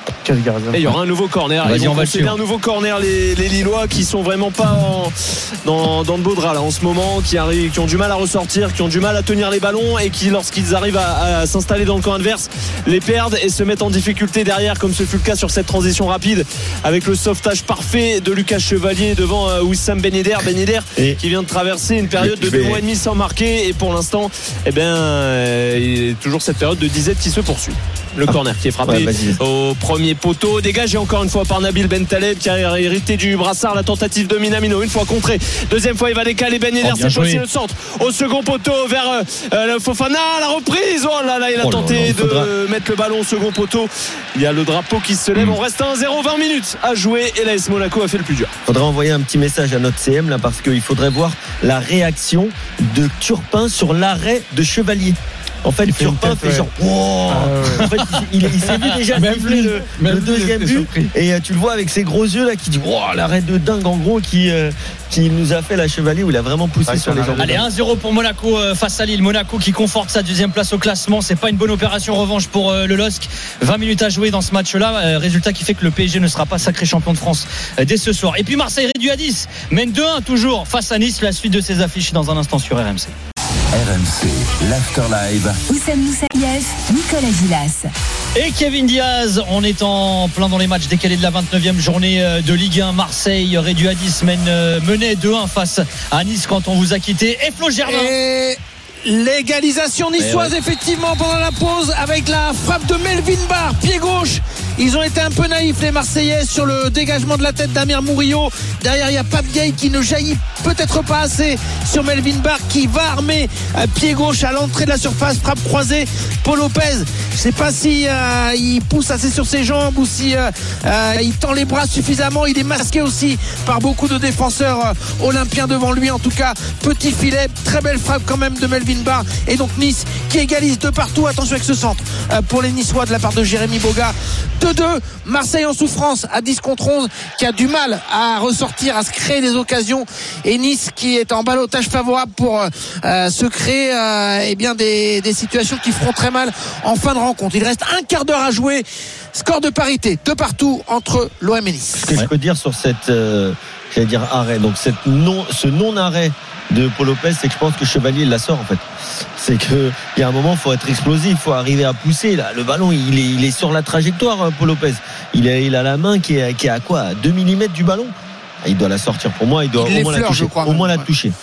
Quel gardien. Et il y aura un nouveau corner. Vas-y, on va c'est un nouveau corner les, les Lillois qui sont vraiment pas en, dans, dans le beau drap là en ce moment, qui arrivent, qui ont du mal à ressortir, qui ont du mal à tenir les ballons et qui lorsqu'ils arrivent à, à s'installer dans le camp adverse les perdent et se mettent en difficulté derrière, comme ce fut le cas sur cette transition rapide avec le sauvetage parfait de Lucas Chevalier devant euh, Wissam Ben Yedder Ben Yedder et qui vient de traverser une période de deux mois et demi sans marquer et pour l'instant eh ben, euh, il y a toujours cette période de disette qui se poursuit. Le corner qui est frappé ouais, au premier poteau, dégagé encore une fois par Nabil Bentaleb qui a hérité du brassard. La tentative de Minamino, une fois contrée, deuxième fois il va décaler Ben Yedder, oh, c'est possible le centre au second poteau vers euh, le Fofana, la reprise, oh là là il a oh tenté là là, de faudra... mettre le ballon au second poteau. Il y a le drapeau qui se lève, mmh. on reste à un zéro, vingt minutes à jouer et l'A S Monaco a fait le plus dur. Il faudrait envoyer un petit message à notre C M là parce qu'il faudrait voir la réaction de Turpin sur l'arrêt de Chevalier. En fait, Turpin fait genre wow. ah, ouais. En fait, il, il s'est vu déjà siffler le, le deuxième but et euh, tu le vois avec ses gros yeux là qui dit wow, l'arrêt de dingue en gros qui, euh, qui nous a fait la Chevalier où il a vraiment poussé ah, sur les jambes. Allez, un zéro pour Monaco euh, face à Lille. Monaco qui conforte sa deuxième place au classement. C'est pas une bonne opération revanche pour euh, le L O S C. vingt minutes à jouer dans ce match-là. Euh, résultat qui fait que le P S G ne sera pas sacré champion de France euh, dès ce soir. Et puis Marseille réduit à dix, mène deux un toujours face à Nice. La suite de ces affiches dans un instant sur R M C. R M C, l'After Live. Oussem Moussaïef, Nicolas Gilas. Et Kevin Diaz, on est en plein dans les matchs décalés de la vingt-neuvième journée de Ligue un. Marseille réduit à dix, mène, menait deux un face à Nice quand on vous a quitté. Et Flo Germain. Et... l'égalisation niçoise ouais. effectivement pendant la pause avec la frappe de Melvin Barr, pied gauche. Ils ont été un peu naïfs les Marseillais sur le dégagement de la tête d'Amir Murillo. Derrière il y a Pape Gueye qui ne jaillit peut-être pas assez sur Melvin Barr qui va armer euh, pied gauche à l'entrée de la surface, frappe croisée. Paul Lopez, je sais pas si euh, il pousse assez sur ses jambes ou si euh, euh, il tend les bras suffisamment. Il est masqué aussi par beaucoup de défenseurs euh, olympiens devant lui. En tout cas, petit filet, très belle frappe quand même de Melvin Barr. Et donc Nice qui égalise de partout. Attention avec ce centre euh, pour les Niçois de la part de Jérémy Boga. deux deux. Marseille en souffrance à dix contre onze, qui a du mal à ressortir, à se créer des occasions, et Nice qui est en ballottage favorable pour euh, se créer euh, eh bien des, des situations qui feront très mal en fin de rencontre. Il reste un quart d'heure à jouer. Score de parité de partout entre l'O M et Nice. Ce que je peux dire sur cette euh, j'allais dire arrêt, donc cette non, ce non-arrêt de Paul Lopez, c'est que je pense que Chevalier la sort en fait. C'est qu'il y a un moment, il faut être explosif, il faut arriver à pousser. Là, le ballon, il est, il est sur la trajectoire, Paul Lopez. Il a, il a la main qui est, qui est à quoi, à deux millimètres du ballon. Il doit la sortir pour moi, il doit il au moins la toucher. Crois, au moins la toucher.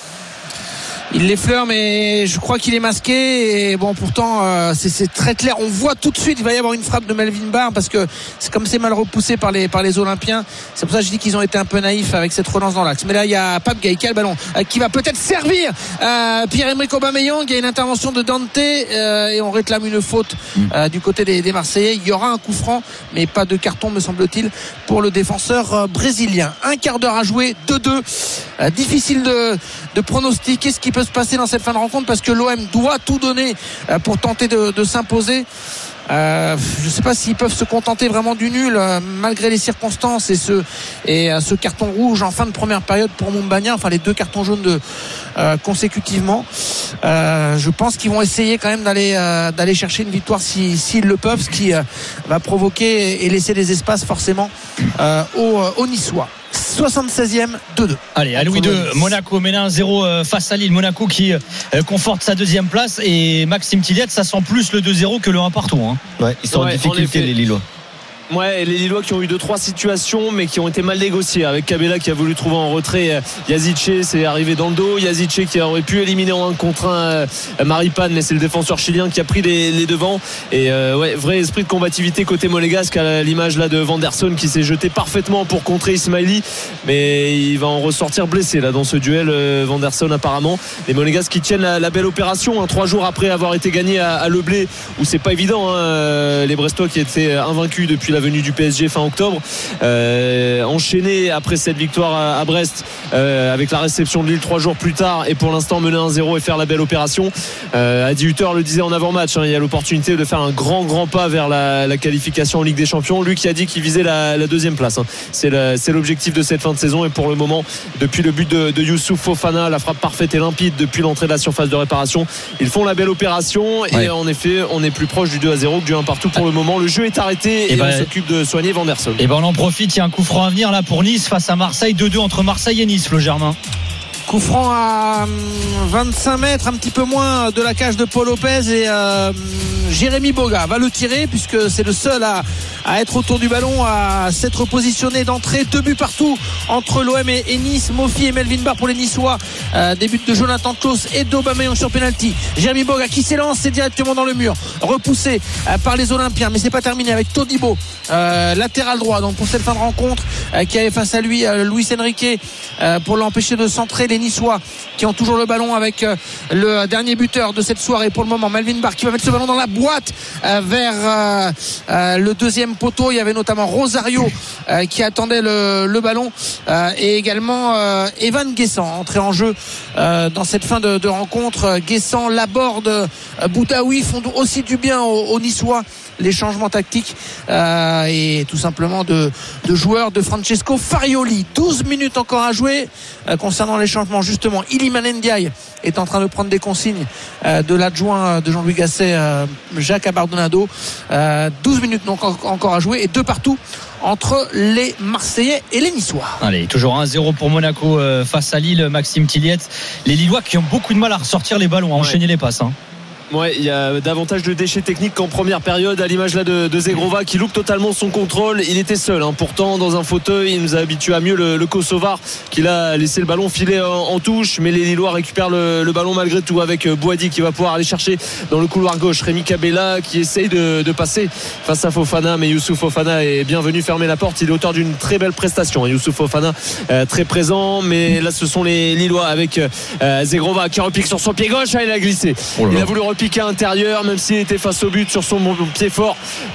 Il l'effleure, mais je crois qu'il est masqué. Et bon, pourtant, euh, c'est, c'est très clair. On voit tout de suite, il va y avoir une frappe de Melvin Barr parce que c'est comme c'est mal repoussé par les par les Olympiens. C'est pour ça que je dis qu'ils ont été un peu naïfs avec cette relance dans l'axe. Mais là, il y a Pape Gueye qui a le ballon, euh, qui va peut-être servir euh, Pierre-Emerick Aubameyang. Il y a une intervention de Dante euh, et on réclame une faute euh, du côté des, des Marseillais. Il y aura un coup franc, mais pas de carton, me semble-t-il, pour le défenseur euh, brésilien. Un quart d'heure à jouer, deux deux. Euh, difficile de, de pronostiquer ce qui peut se passer dans cette fin de rencontre parce que l'O M doit tout donner pour tenter de, de s'imposer. Euh, je ne sais pas s'ils peuvent se contenter vraiment du nul euh, malgré les circonstances et ce et euh, ce carton rouge en fin de première période pour Moumbagna, enfin les deux cartons jaunes de euh, consécutivement. Euh, je pense qu'ils vont essayer quand même d'aller euh, d'aller chercher une victoire si s'ils le peuvent, ce qui euh, va provoquer et laisser des espaces forcément euh, aux, aux Niçois. soixante-seizième, deux deux. Allez, à Louis deux, Monaco mène un zéro face à Lille. Monaco qui euh, conforte sa deuxième place et Maxime Tilliet, ça sent plus le deux zéro que le un partout. Hein. Ouais, ils sont ouais, en difficulté les Lillois. Ouais, les Lillois qui ont eu deux trois situations mais qui ont été mal négociées avec Cabella qui a voulu trouver en retrait Yazice, c'est arrivé dans le dos. Yazice qui aurait pu éliminer en un contre un Maripane, mais c'est le défenseur chilien qui a pris les, les devants. Et euh, ouais, vrai esprit de combativité côté monégasque à l'image là de Vanderson qui s'est jeté parfaitement pour contrer Ismaili, mais il va en ressortir blessé là dans ce duel. euh, Vanderson apparemment. Les monégasques qui tiennent la, la belle opération hein, trois jours après avoir été gagnés à, à Le Blé où c'est pas évident hein, les Brestois qui étaient invaincus depuis la venue du P S G fin octobre, euh, enchaîné après cette victoire à, à Brest euh, avec la réception de Lille trois jours plus tard et pour l'instant mener un zéro et faire la belle opération. euh, Adi Hutter le disait en avant-match hein, il y a l'opportunité de faire un grand grand pas vers la, la qualification en Ligue des Champions, lui qui a dit qu'il visait la, la deuxième place hein. c'est, la, c'est l'objectif de cette fin de saison et pour le moment depuis le but de, de Youssouf Fofana, la frappe parfaite et limpide depuis l'entrée de la surface de réparation, ils font la belle opération et ouais. En effet on est plus proche du deux à zéro que du un partout pour le moment. Le jeu est arrêté et, et bah, on se s'occupe de soigner Vanderson. Et ben on en profite, il y a un coup franc à venir là pour Nice face à Marseille, deux deux entre Marseille et Nice, Flo Germain. Coup franc à vingt-cinq mètres, un petit peu moins de la cage de Paul Lopez, et euh, Jérémy Boga va le tirer puisque c'est le seul à, à être autour du ballon, à s'être positionné d'entrée. Deux buts partout entre l'O M et, et Nice. Mofi et Melvin Barr pour les Niçois. Euh, des buts de Jonathan Klaus et d'Aubameyang sur penalty. Jérémy Boga qui s'élance, c'est directement dans le mur, repoussé euh, par les Olympiens, mais c'est pas terminé avec Todibo, euh, latéral droit donc pour cette fin de rencontre, euh, qui avait face à lui euh, Luis Enrique euh, pour l'empêcher de centrer. Les Niçois qui ont toujours le ballon avec euh, le dernier buteur de cette soirée pour le moment, Melvin Barr, qui va mettre ce ballon dans la boîte euh, vers euh, euh, le deuxième poteau. Il y avait notamment Rosario euh, qui attendait le, le ballon euh, et également euh, Evan Guessant entré en jeu euh, dans cette fin de, de rencontre. Guessant, Laborde, euh, Boudaoui font aussi du bien aux, aux Niçois. Les changements tactiques euh, et tout simplement de, de joueurs de Francesco Farioli. douze minutes encore à jouer euh, concernant les changements. Justement, Iliman Ndiaye est en train de prendre des consignes euh, de l'adjoint de Jean-Louis Gasset, euh, Jacques Abardonado. euh, douze minutes donc encore à jouer et deux partout entre les Marseillais et les Niçois. Allez, toujours un zéro pour Monaco euh, face à Lille, Maxime Tilliette. Les Lillois qui ont beaucoup de mal à ressortir les ballons, à enchaîner ouais. les passes. Hein. Ouais, il y a davantage de déchets techniques qu'en première période, à l'image là de, de Zegrova qui loupe totalement son contrôle. Il était seul, hein. Pourtant dans un fauteuil, il nous a habitué à mieux le, le Kosovar qui a laissé le ballon filer en, en touche, mais les Lillois récupèrent le, le ballon malgré tout avec Boadi qui va pouvoir aller chercher dans le couloir gauche. Rémi Cabella qui essaye de, de passer face à Fofana, mais Youssouf Fofana est bienvenu fermer la porte. Il est auteur d'une très belle prestation, Youssouf Fofana euh, très présent, mais là ce sont les Lillois avec euh, Zegrova qui repique sur son pied gauche. Ah, il a glissé, oh il a voulu piqué à l'intérieur même s'il était face au but sur son bon pied fort,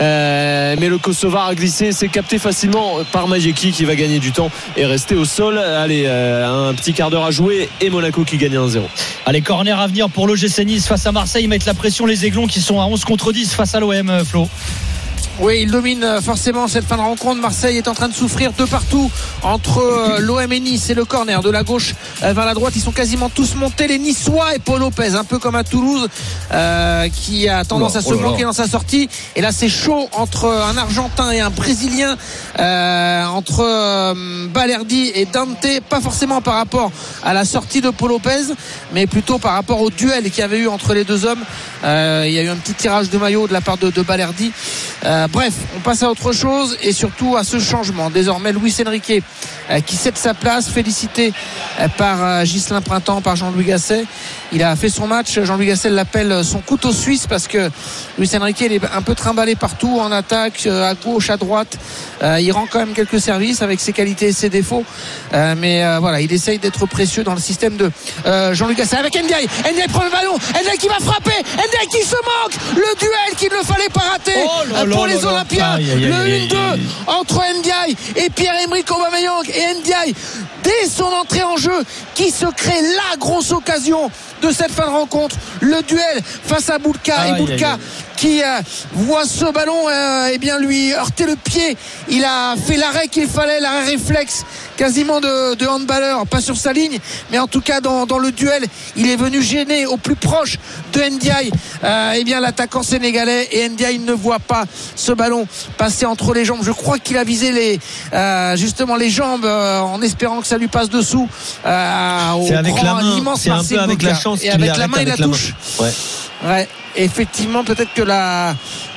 euh, mais le Kosovar a glissé, c'est capté facilement par Majeki qui va gagner du temps et rester au sol. Allez, euh, un petit quart d'heure à jouer et Monaco qui gagne un zéro. Allez, corner à venir pour l'O G C Nice face à Marseille. Ils mettent la pression, les Aiglons qui sont à onze contre dix face à l'O M, Flo. Oui, il domine forcément cette fin de rencontre. Marseille est en train de souffrir de partout entre l'O M et Nice et le corner de la gauche vers la droite. Ils sont quasiment tous montés, les Niçois et Paul Lopez, un peu comme à Toulouse, euh, qui a tendance oh là, à se oh manquer dans sa sortie. Et là, c'est chaud entre un Argentin et un Brésilien, euh, entre euh, Balerdi et Dante. Pas forcément par rapport à la sortie de Paul Lopez, mais plutôt par rapport au duel qu'il y avait eu entre les deux hommes. Euh, il y a eu un petit tirage de maillot de la part de, de Balerdi. Euh, bref, on passe à autre chose et surtout à ce changement. Désormais, Luis Enrique euh, qui cède sa place, félicité euh, par euh, Ghislain Printemps, par Jean-Louis Gasset. Il a fait son match. Jean-Louis Gasset l'appelle son couteau suisse parce que Luis Enrique il est un peu trimballé partout en attaque, euh, à gauche, à droite. Euh, il rend quand même quelques services avec ses qualités et ses défauts. Euh, mais euh, voilà, il essaye d'être précieux dans le système de euh, Jean-Louis Gasset avec Ndiaye. Ndiaye prend le ballon. Ndiaye qui va frapper. Ndiaye qui se manque. Le duel qu'il ne fallait pas rater oh là pour là les là Olympiens. Aïe, aïe, aïe, le un deux entre Ndiaye et Pierre-Emerick Aubameyang. Et Ndiaye, dès son entrée en jeu, qui se crée la grosse occasion de cette fin de rencontre, le duel face à Boulka. Aïe, et Boulka qui euh, voit ce ballon euh, eh bien lui heurter le pied. Il a fait l'arrêt qu'il fallait, l'arrêt réflexe quasiment de, de handballeur, pas sur sa ligne, mais en tout cas dans, dans le duel, il est venu gêner au plus proche de Ndiaye euh, eh bien l'attaquant sénégalais, et Ndiaye ne voit pas ce ballon passer entre les jambes. Je crois qu'il a visé les euh, justement les jambes euh, en espérant que ça lui passe dessous. Euh, c'est avec grand, la main, c'est un peu avec Boulka. La chance et avec la main il la touche. Ouais. Ouais. Effectivement, peut-être que la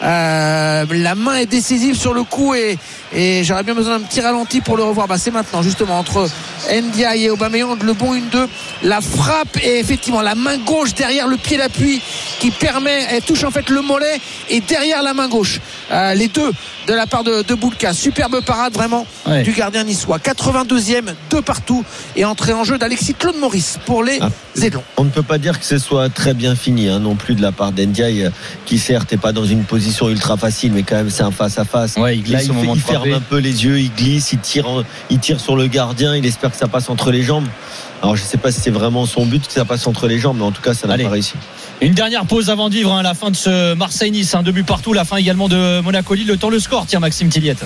euh, la main est décisive sur le coup, et, et j'aurais bien besoin d'un petit ralenti pour le revoir. Bah, c'est maintenant justement entre Ndiaye et Aubameyang, le bon un deux, la frappe et effectivement la main gauche derrière le pied d'appui qui permet, elle touche en fait le mollet et derrière la main gauche, euh, les deux de la part de, de Boulka. Superbe parade vraiment ouais. du gardien niçois. quatre-vingt-deuxième, deux partout, et entrée en jeu d'Alexis Claude Maurice pour les ah, Aiglons. On ne peut pas dire que ce soit très bien fini hein, non plus de la part d'Ndiaye, qui certes n'est pas dans une position ultra facile, mais quand même c'est un face à face. Ouais, il glisse. Là, il, fait, il ferme un peu les yeux, il glisse, il tire, en, il tire sur le gardien, il espère que ça passe entre les jambes. Alors je ne sais pas si c'est vraiment son but que ça passe entre les jambes, mais en tout cas ça n'a Allez. pas réussi. Une dernière pause avant de vivre hein, la fin de ce Marseille-Nice, un hein, deux buts partout, la fin également de Monaco-Lille. Le temps, le score, tiens Maxime Tilliette.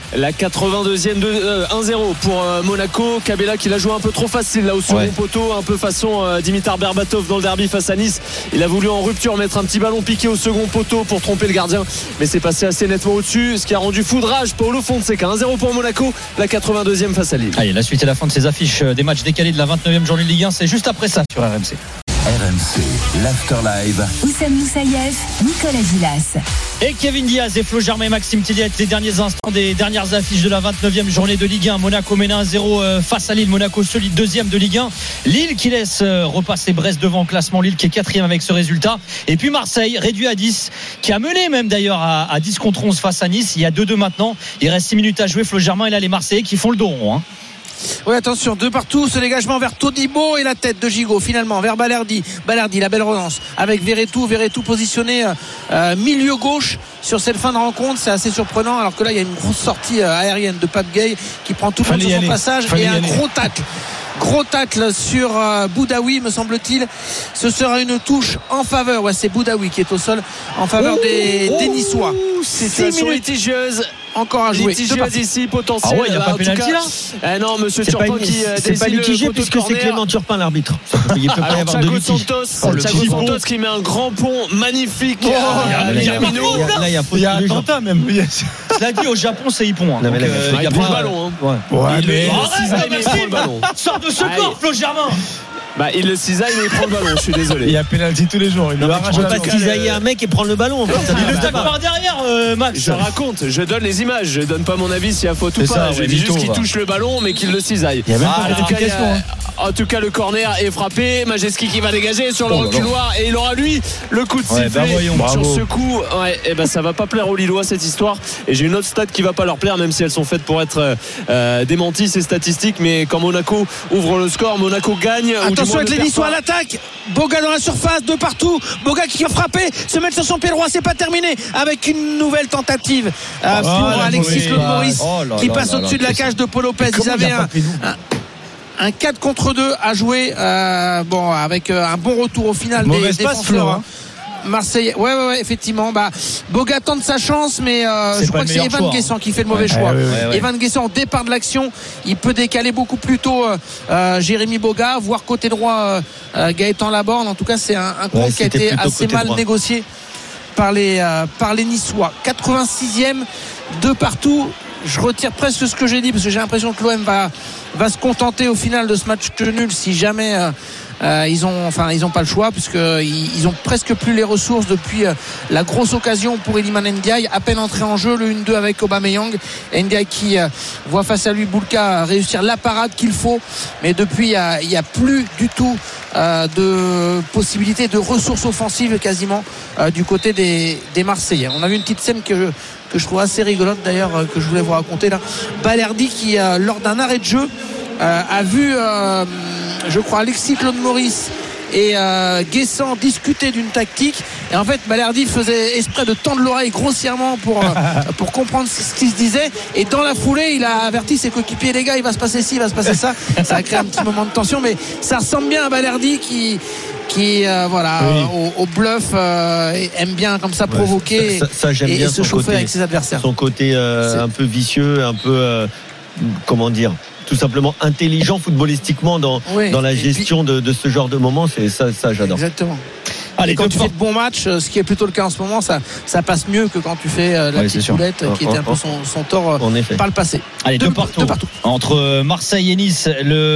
La quatre-vingt-deuxième de euh, un zéro pour euh, Monaco. Cabella qui l'a joué un peu trop facile là au second ouais. poteau, un peu façon euh, Dimitar Berbatov dans le derby face à Nice. Il a voulu en rupture mettre un petit ballon piqué au second poteau pour tromper le gardien, mais c'est passé assez nettement au-dessus, ce qui a rendu foudrage Paulo Fonseca. un zéro pour Monaco, la quatre-vingt-deuxième face à Lille. Allez, la suite et la fin de ces affiches des matchs décalés de la vingt-neuvième journée de Ligue un, c'est juste après ça sur R M C. R M C, l'Afterlive. Oussem Moussaïef, Nicolas Gilas. Et Kevin Diaz et Flo Germain et Maxime Tilliette, les derniers instants des dernières affiches de la vingt-neuvième journée de Ligue un. Monaco mène un zéro face à Lille. Monaco solide deuxième de Ligue un. Lille qui laisse repasser Brest devant le classement. Lille qui est quatrième avec ce résultat. Et puis Marseille réduit à dix, qui a mené même d'ailleurs à, à dix contre onze face à Nice. Il y a deux deux maintenant. Il reste six minutes à jouer. Flo Germain et là les Marseillais qui font le dos rond. Hein. Oui, attention, deux partout, ce dégagement vers Todibo et la tête de Gigot finalement vers Balerdi. Balerdi, la belle relance avec Verretou. Verretou positionné euh, milieu gauche sur cette fin de rencontre. C'est assez surprenant alors que là il y a une grosse sortie euh, aérienne de Pape Gueye qui prend tout le monde sur son passage. Fallait et un aller. gros tacle. Gros tacle sur euh, Boudaoui, me semble-t-il. Ce sera une touche en faveur. Ouais, c'est Boudaoui qui est au sol en faveur oh, des, oh, des Niçois. Situation litigieuse. Encore à jouer. Litigieuse ici, potentiel. Ah ouais, il n'y a pas pénalty là. Eh non, monsieur c'est Turpin pas une, qui euh, c'est pas litigé puisque c'est Clément Turpin l'arbitre. Il peut pas y avoir de litige. Santos, Thiago Santos qui met un grand pont magnifique. Oh, à là, il y a, là, il y a faute. Il y a un attentat même. Cela dit, au Japon, c'est Hippon. Hein. Non, mais là, euh, il y a pas le ballon. Hein. Ouais. Ouais, il mais prend le ballon. Sors de ce corps, Flo Germain. Bah, il le cisaille mais il prend le ballon, je suis désolé. Il y a pénalty tous les jours. Il ne peut pas cisailler un mec et prendre le ballon. En fait. Il le tape par derrière, euh, Max. Je raconte, je donne les images, je donne pas mon avis s'il y a faute ou pas. Je dis juste qu'il touche le ballon mais qu'il le cisaille. Il y a même pas d'identification. En tout cas, le corner est frappé. Majeski qui va dégager sur le oh, reculoir et il aura lui le coup de sifflet ouais, bah sur ce coup. Ouais, et ben ça va pas plaire aux Lillois cette histoire. Et j'ai une autre stat qui va pas leur plaire, même si elles sont faites pour être euh, démenties ces statistiques. Mais quand Monaco ouvre le score, Monaco gagne. Attention avec les Niçois à l'attaque. Boga dans la surface, de partout. Boga qui va frapper, se mettre sur son pied droit, c'est pas terminé. Avec une nouvelle tentative euh, oh, pour Alexis Claude Maurice oh, là, qui là, passe là, au-dessus là, de la cage de Paul Lopez. Ils avaient un, un un quatre contre deux à jouer euh, bon avec euh, un bon retour au final des défenseurs hein. Marseillais. Ouais, ouais, ouais, effectivement. Bah, Boga tente sa chance, mais euh, je crois que c'est Evan Guessant qui fait le mauvais ouais, choix. Ouais, ouais, ouais. Evan Guessant, au départ de l'action, il peut décaler beaucoup plus tôt euh, Jérémy Boga, voire côté droit euh, Gaëtan Laborde. En tout cas, c'est un, un compte ouais, qui a été assez mal droit. négocié par les, euh, par les Niçois. quatre-vingt-sixième, deux partout. Je retire presque ce que j'ai dit parce que j'ai l'impression que l'O M va, va se contenter au final de ce match nul si jamais euh, euh, ils ont enfin ils ont pas le choix puisque ils, ils ont presque plus les ressources depuis euh, la grosse occasion pour Iliman Ndiaye, à peine entré en jeu, le un deux avec Aubameyang. Ndiaye qui euh, voit face à lui Boulka réussir la parade qu'il faut, mais depuis il n'y a, a plus du tout euh, de possibilité de ressources offensives quasiment euh, du côté des, des Marseillais. On a vu une petite scène que que je trouve assez rigolote d'ailleurs, que je voulais vous raconter là. Balerdi qui euh, lors d'un arrêt de jeu euh, a vu euh, je crois Alexis Claude Maurice et euh, Guessant discuter d'une tactique, et en fait Balerdi faisait exprès de tendre l'oreille grossièrement pour, euh, pour comprendre ce qui se disait, et dans la foulée il a averti ses coéquipiers, les gars il va se passer ci, il va se passer ça. Ça a créé un petit moment de tension, mais ça ressemble bien à Balerdi qui qui euh, voilà oui. au, au bluff euh, aime bien comme ça provoquer ouais, ça, ça, ça, et, et se chauffer côté, avec ses adversaires. Son côté euh, un peu vicieux, un peu euh, comment dire, tout simplement intelligent footballistiquement dans, oui. dans la gestion puis, de, de ce genre de moments, c'est ça, ça j'adore. Exactement. Allez, quand tu fais de bons matchs, ce qui est plutôt le cas en ce moment, ça, ça passe mieux que quand tu fais euh, la ouais, petite poulette qui était un peu son, son tort euh, par le passé. Allez, deux, deux, partout. deux partout. Entre Marseille et Nice,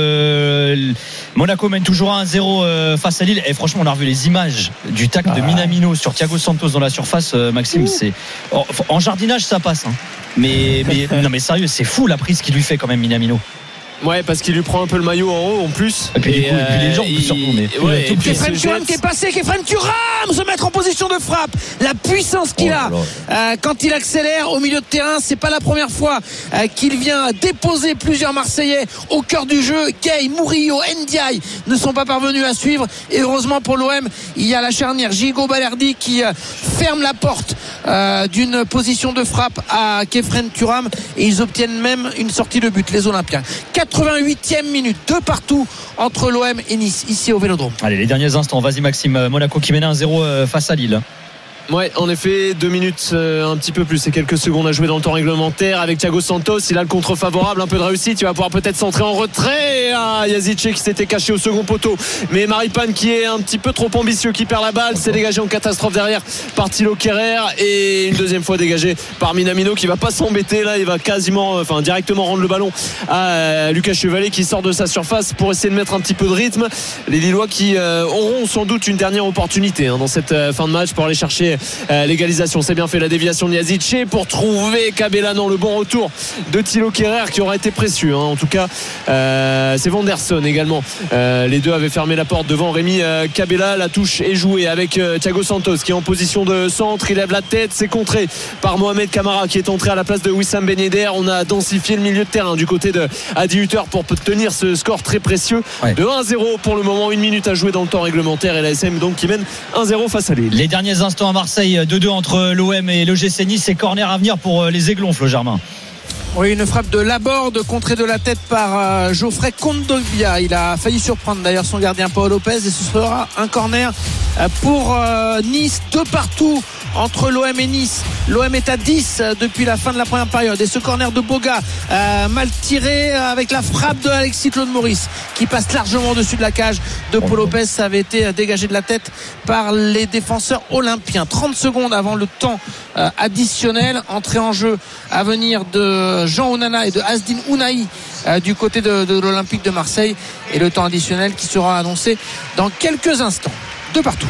le, le Monaco mène toujours un zéro euh, face à Lille. Et franchement, on a revu les images du tacle ah. de Minamino sur Thiago Santos dans la surface. Euh, Maxime, Ouh. c'est en, en jardinage, ça passe. Hein. Mais, mais non, mais sérieux, c'est fou la prise qu'il lui fait quand même, Minamino. Ouais, parce qu'il lui prend un peu le maillot en haut en plus. Et puis, et, coup, euh, et puis les gens peuvent se retourner. Ouais, Kefren Thuram qui est passé, Kefren Thuram se mettre en position de frappe. La puissance qu'il oh a euh, quand il accélère au milieu de terrain, c'est pas la première fois euh, qu'il vient déposer plusieurs Marseillais au cœur du jeu. Gay, Murillo, Ndiaye ne sont pas parvenus à suivre. Et heureusement pour l'O M, il y a la charnière Gigot Balerdi qui euh, ferme la porte euh, d'une position de frappe à Kefren Thuram, et ils obtiennent même une sortie de but, les Olympiens. quatre-vingt-huitième minute, deux partout entre l'O M et Nice, ici au Vélodrome. Allez, les derniers instants, vas-y Maxime. Monaco qui mène un zéro face à Lille. Ouais, en effet, deux minutes, euh, un petit peu plus et quelques secondes à jouer dans le temps réglementaire avec Thiago Santos. Il a le contre favorable, un peu de réussite. Il va pouvoir peut-être centrer en retrait. Ah, Yazice qui s'était caché au second poteau. Mais Maripane qui est un petit peu trop ambitieux, qui perd la balle, s'est dégagé en catastrophe derrière par Thilo Kehrer et une deuxième fois dégagé par Minamino qui va pas s'embêter là. Il va quasiment, enfin directement rendre le ballon à Lucas Chevalier qui sort de sa surface pour essayer de mettre un petit peu de rythme. Les Lillois qui euh, auront sans doute une dernière opportunité hein, dans cette euh, fin de match pour aller chercher Euh, l'égalisation. C'est bien fait, la déviation de Yazice pour trouver Cabella dans le bon retour de Thilo Kehrer qui aura été précieux hein. En tout cas euh, c'est Vanderson également euh, les deux avaient fermé la porte devant Rémi euh, Cabella. La touche est jouée avec euh, Thiago Santos qui est en position de centre, il lève la tête, c'est contré par Mohamed Camara qui est entré à la place de Wissam Ben Yedder. On a densifié le milieu de terrain du côté de Adi Hutter pour tenir ce score très précieux ouais. de un zéro pour le moment, une minute à jouer dans le temps réglementaire et la S M donc qui mène un zéro face à Lille. Les derniers instants à Marseille, deux deux entre l'O M et l'O G C Nice. C'est corner à venir pour les Aiglons, Flo Germain. Oui, une frappe de Laborde contrée de la tête par euh, Geoffrey Kondogbia. Il a failli surprendre d'ailleurs son gardien Paul Lopez et ce sera un corner pour euh, Nice, deux partout entre l'O M et Nice. L'O M est à dix depuis la fin de la première période et ce corner de Boga euh, mal tiré avec la frappe de Alexis Claude Maurice qui passe largement au-dessus de la cage de Paul Lopez. Ça avait été dégagé de la tête par les défenseurs olympiens. Trente secondes avant le temps euh, additionnel, entrée en jeu à venir de Jean Onana et de Asdin Ounahi euh, du côté de, de l'Olympique de Marseille et le temps additionnel qui sera annoncé dans quelques instants. De partout.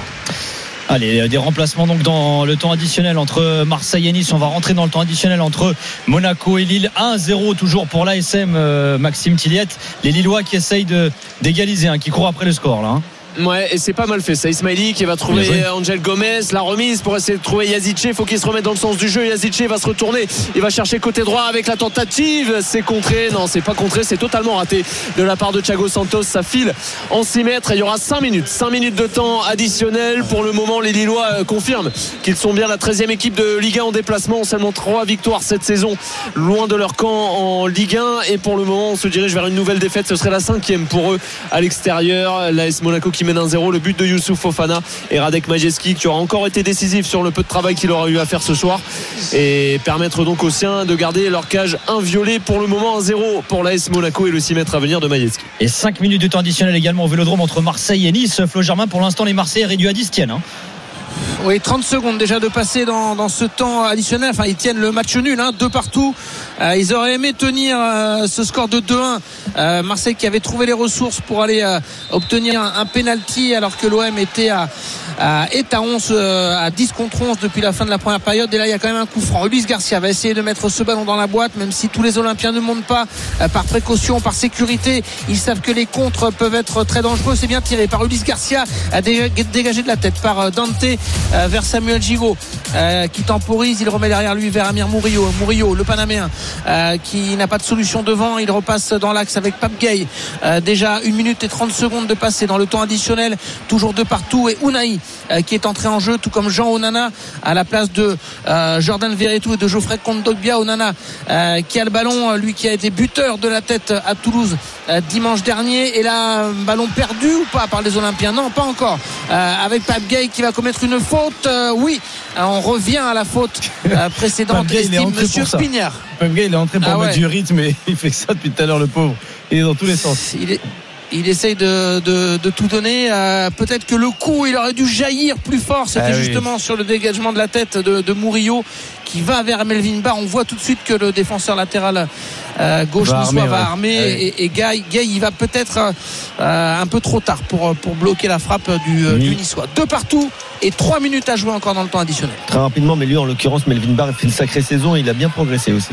Allez, des remplacements donc dans le temps additionnel entre Marseille et Nice. On va rentrer dans le temps additionnel entre Monaco et Lille. un zéro toujours pour l'A S M, euh, Maxime Tilliette. Les Lillois qui essayent de, d'égaliser, hein, qui courent après le score là. Hein. Ouais, et c'est pas mal fait ça. Ismaili qui va trouver Angel Gomez, la remise pour essayer de trouver Yazice. Il faut qu'il se remette dans le sens du jeu. Yazice va se retourner, il va chercher côté droit avec la tentative. C'est contré, non c'est pas contré, c'est totalement raté de la part de Thiago Santos. Ça file en six mètres et il y aura cinq minutes cinq minutes de temps additionnel. Pour le moment les Lillois confirment qu'ils sont bien la treizième équipe de Ligue un en déplacement. Seulement trois victoires cette saison, loin de leur camp en Ligue un. Et pour le moment on se dirige vers une nouvelle défaite. Ce serait la cinquième pour eux à l'extérieur. L'A S Monaco qui mène un zéro, le but de Youssouf Fofana et Radek Majewski qui aura encore été décisif sur le peu de travail qu'il aura eu à faire ce soir et permettre donc aux siens de garder leur cage inviolée. Pour le moment un zéro pour l'A S Monaco et le six mètres à venir de Majewski. Et cinq minutes de temps additionnel également au Vélodrome entre Marseille et Nice. Flo Germain, pour l'instant les Marseillais réduits à dix tiennent hein. Oui, trente secondes déjà de passer dans, dans ce temps additionnel. Enfin, ils tiennent le match nul, hein, deux partout. Euh, ils auraient aimé tenir euh, ce score de deux un. Euh, Marseille qui avait trouvé les ressources pour aller euh, obtenir un, un penalty alors que l'O M était à, à, est à onze, euh, à dix contre onze depuis la fin de la première période. Et là, il y a quand même un coup franc. Luis Garcia va essayer de mettre ce ballon dans la boîte, même si tous les Olympiens ne montent pas euh, par précaution, par sécurité. Ils savent que les contres peuvent être très dangereux. C'est bien tiré par Luis Garcia, à dégagé de la tête par euh, Dante. Euh, vers Samuel Gigot euh, qui temporise, il remet derrière lui vers Amir Murillo, Murillo le Panaméen euh, qui n'a pas de solution devant, il repasse dans l'axe avec Pape Gueye. Euh, déjà une minute et trente secondes de passer dans le temps additionnel, toujours deux partout et Ounahi euh, qui est entré en jeu tout comme Jean Onana à la place de euh, Jordan Verretou et de Geoffrey Kondogbia. Onana euh, qui a le ballon, lui qui a été buteur de la tête à Toulouse euh, dimanche dernier, et là ballon perdu ou pas par les Olympiens? Non, pas encore, euh, avec Pape Gueye qui va commettre une faute. Euh, oui, on revient à la faute euh, précédente. Estime Monsieur Pignard. Pape Gueye il est entré pour ah ouais. mettre du rythme et il fait ça depuis tout à l'heure, le pauvre. Il est dans tous les sens. Il est... Il essaye de, de, de tout donner. Euh, peut-être que le coup, il aurait dû jaillir plus fort. C'était ah oui. justement sur le dégagement de la tête de, de Murillo qui va vers Melvin Barr. On voit tout de suite que le défenseur latéral euh, gauche va armer, va ouais. armer ah oui. et, et Gueye, Gueye, il va peut-être euh, un peu trop tard pour, pour bloquer la frappe du, oui. du Niçois. Deux partout et trois minutes à jouer encore dans le temps additionnel. Très rapidement, mais lui en l'occurrence, Melvin Barr a fait une sacrée saison. Il a bien progressé aussi.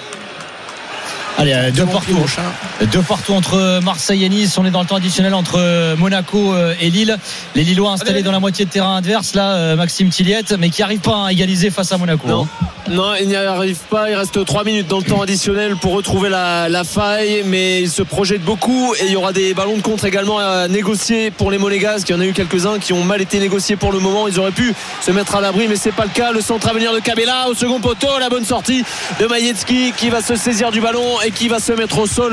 Allez, deux partout. Deux partout entre Marseille et Nice. On est dans le temps additionnel entre Monaco et Lille. Les Lillois installés dans la moitié de terrain adverse, là, Maxime Tilliette, mais qui n'arrive pas à égaliser face à Monaco. Non, non il n'y arrive pas. Il reste trois minutes dans le temps additionnel pour retrouver la, la faille, mais il se projette beaucoup et il y aura des ballons de contre également à négocier pour les Monégasques. Il y en a eu quelques-uns qui ont mal été négociés pour le moment. Ils auraient pu se mettre à l'abri, mais c'est pas le cas. Le centre à venir de Cabella au second poteau, la bonne sortie de Majewski qui va se saisir du ballon et qui va se mettre au sol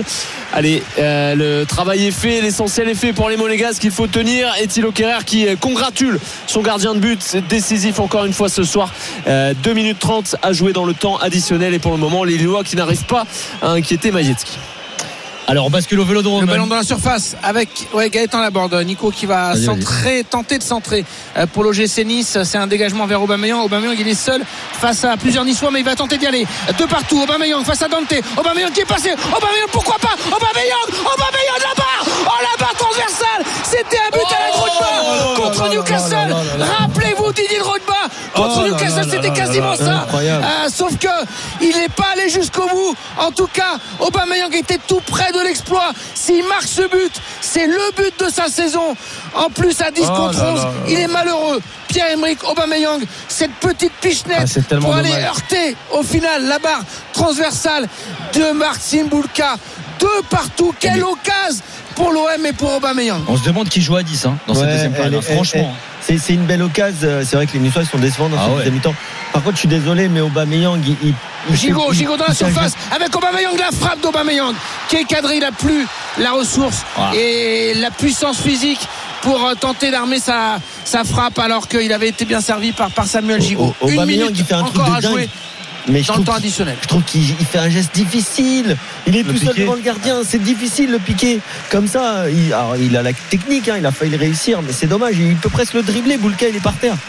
allez, euh, le travail est fait, l'essentiel est fait pour les Monégasques, qu'il faut tenir. Et Thilo Kehrer qui congratule son gardien de but, c'est décisif encore une fois ce soir. euh, deux minutes trente à jouer dans le temps additionnel, et pour le moment les Lillois qui n'arrivent pas à inquiéter Majewski. Alors on bascule au Vélodrome. Le ballon dans la surface avec ouais, Gaëtan Laborde. Nico qui va vas-y, centrer, vas-y. tenter de centrer pour l'O G C Nice. C'est un dégagement vers Aubameyang. Aubameyang il est seul face à plusieurs Niçois, mais il va tenter d'y aller. De partout, Aubameyang face à Dante. Aubameyang qui est passé. Aubameyang, pourquoi pas Aubameyang, Aubameyang de la barre. Oh la barre transversale. C'était un but oh, à la Drogba oh, contre oh, Newcastle. Oh, oh, oh, oh, Rappelez-vous Didier Drogba contre oh, Newcastle, oh, c'était quasiment oh, ça. Euh, sauf que il n'est pas allé jusqu'au bout. En tout cas, Aubameyang était tout près de l'exploit. S'il marque ce but, c'est le but de sa saison. En plus à dix oh contre onze, il est malheureux. Pierre-Emerick Aubameyang, cette petite pichenette ah, pour aller dommage. heurter au final la barre transversale de Maxime Boulka. Deux partout, quelle mais... occasion pour l'O M et pour Aubameyang. On se demande qui joue à dix hein, dans ouais, cette deuxième période, franchement. C'est, c'est une belle occasion. C'est vrai que les Niçois sont décevants dans ah cette ouais. deuxième mi-temps. Par contre, je suis désolé, mais Aubameyang, il, il, il Gigot, il, Gigot dans la surface avec Aubameyang, la frappe d'Aubameyang qui est cadré, il n'a plus la ressource ah. et la puissance physique pour tenter d'armer sa, sa frappe, alors qu'il avait été bien servi par, par Samuel Gigot. Une Aubameyang, il fait un truc de dingue. Mais dans le temps additionnel. Je trouve qu'il il fait un geste difficile. Il est le tout piqué. seul devant le gardien. C'est difficile le piquer comme ça. Il, alors, il a la technique, hein, il a failli le réussir, mais c'est dommage. Il peut presque le dribbler. Boulka, il est par terre.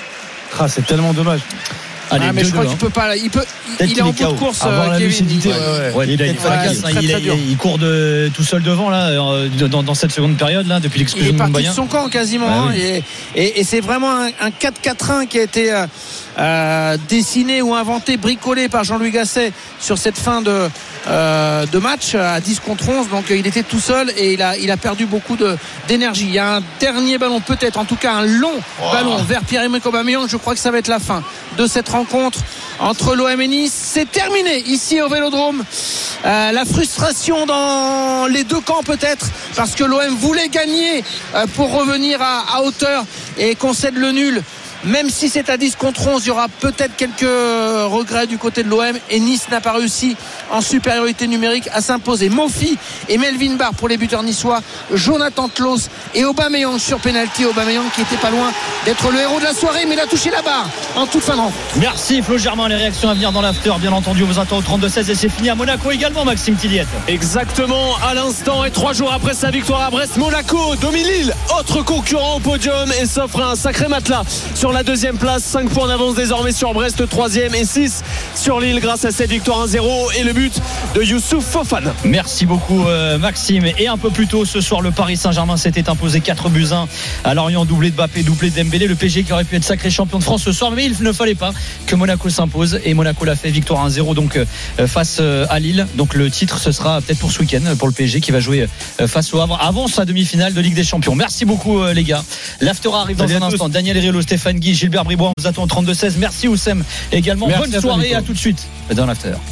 Ah, c'est tellement dommage. Allez, ah, mais je crois qu'il peut pas. Il peut. Il, il est en bout de course. Avoir la lucidité. Ouais, ouais, ouais. Il, il, il, il, il, il court de, tout seul devant là, dans, dans cette seconde période là, depuis l'exclusion de Mbaye. Il est parti de son camp quasiment. Ah, oui. et, et, et c'est vraiment un, un quatre quatre un qui a été euh, euh, dessiné ou inventé, bricolé par Jean-Louis Gasset sur cette fin de, euh, de match à dix contre onze. Donc il était tout seul et il a, il a perdu beaucoup de, d'énergie. Il y a un dernier ballon, peut-être, en tout cas un long wow. ballon vers Pierre-Emerick Aubameyang. Je crois que ça va être la fin de cette rencontre entre l'O M et Nice. C'est terminé ici au Vélodrome. Euh, la frustration dans les deux camps peut-être, parce que l'O M voulait gagner euh, pour revenir à, à hauteur et concède le nul. Même si c'est à dix contre onze, il y aura peut-être quelques regrets du côté de l'O M, et Nice n'a pas réussi en supériorité numérique à s'imposer. Mofi et Melvin Barr pour les buteurs niçois, Jonathan Tlos et Aubameyang sur pénalty. Aubameyang qui était pas loin d'être le héros de la soirée, mais il a touché la barre en toute fin de rencontre. Merci Flo Germain. Les réactions à venir dans l'after, bien entendu, on vous attend au trente-deux seize, et c'est fini à Monaco également, Maxime Tilliette. Exactement, à l'instant, et trois jours après sa victoire à Brest, Monaco domine Lille, autre concurrent au podium, et s'offre un sacré matelas sur la deuxième place. Cinq points d'avance désormais sur Brest, troisième, et six sur Lille grâce à cette victoire un zéro et le but de Youssouf Fofana. Merci beaucoup euh, Maxime. Et un peu plus tôt ce soir, le Paris Saint-Germain s'était imposé quatre buts un à Lorient, doublé de Mbappé, doublé de Dembélé. Le P S G qui aurait pu être sacré champion de France ce soir, mais il ne fallait pas que Monaco s'impose, et Monaco l'a fait, victoire un zéro donc euh, face euh, à Lille. Donc le titre, ce sera peut-être pour ce week-end pour le P S G qui va jouer euh, face au Havre avant sa demi-finale de Ligue des Champions. Merci beaucoup euh, les gars. L'after arrive dans Salut un instant. Daniel Riolo, Stéphane Guy, Gilbert Bribois, on vous attend au trente-deux seize. Merci Oussem également. Merci. Bonne soirée, à, à tout de suite dans l'after.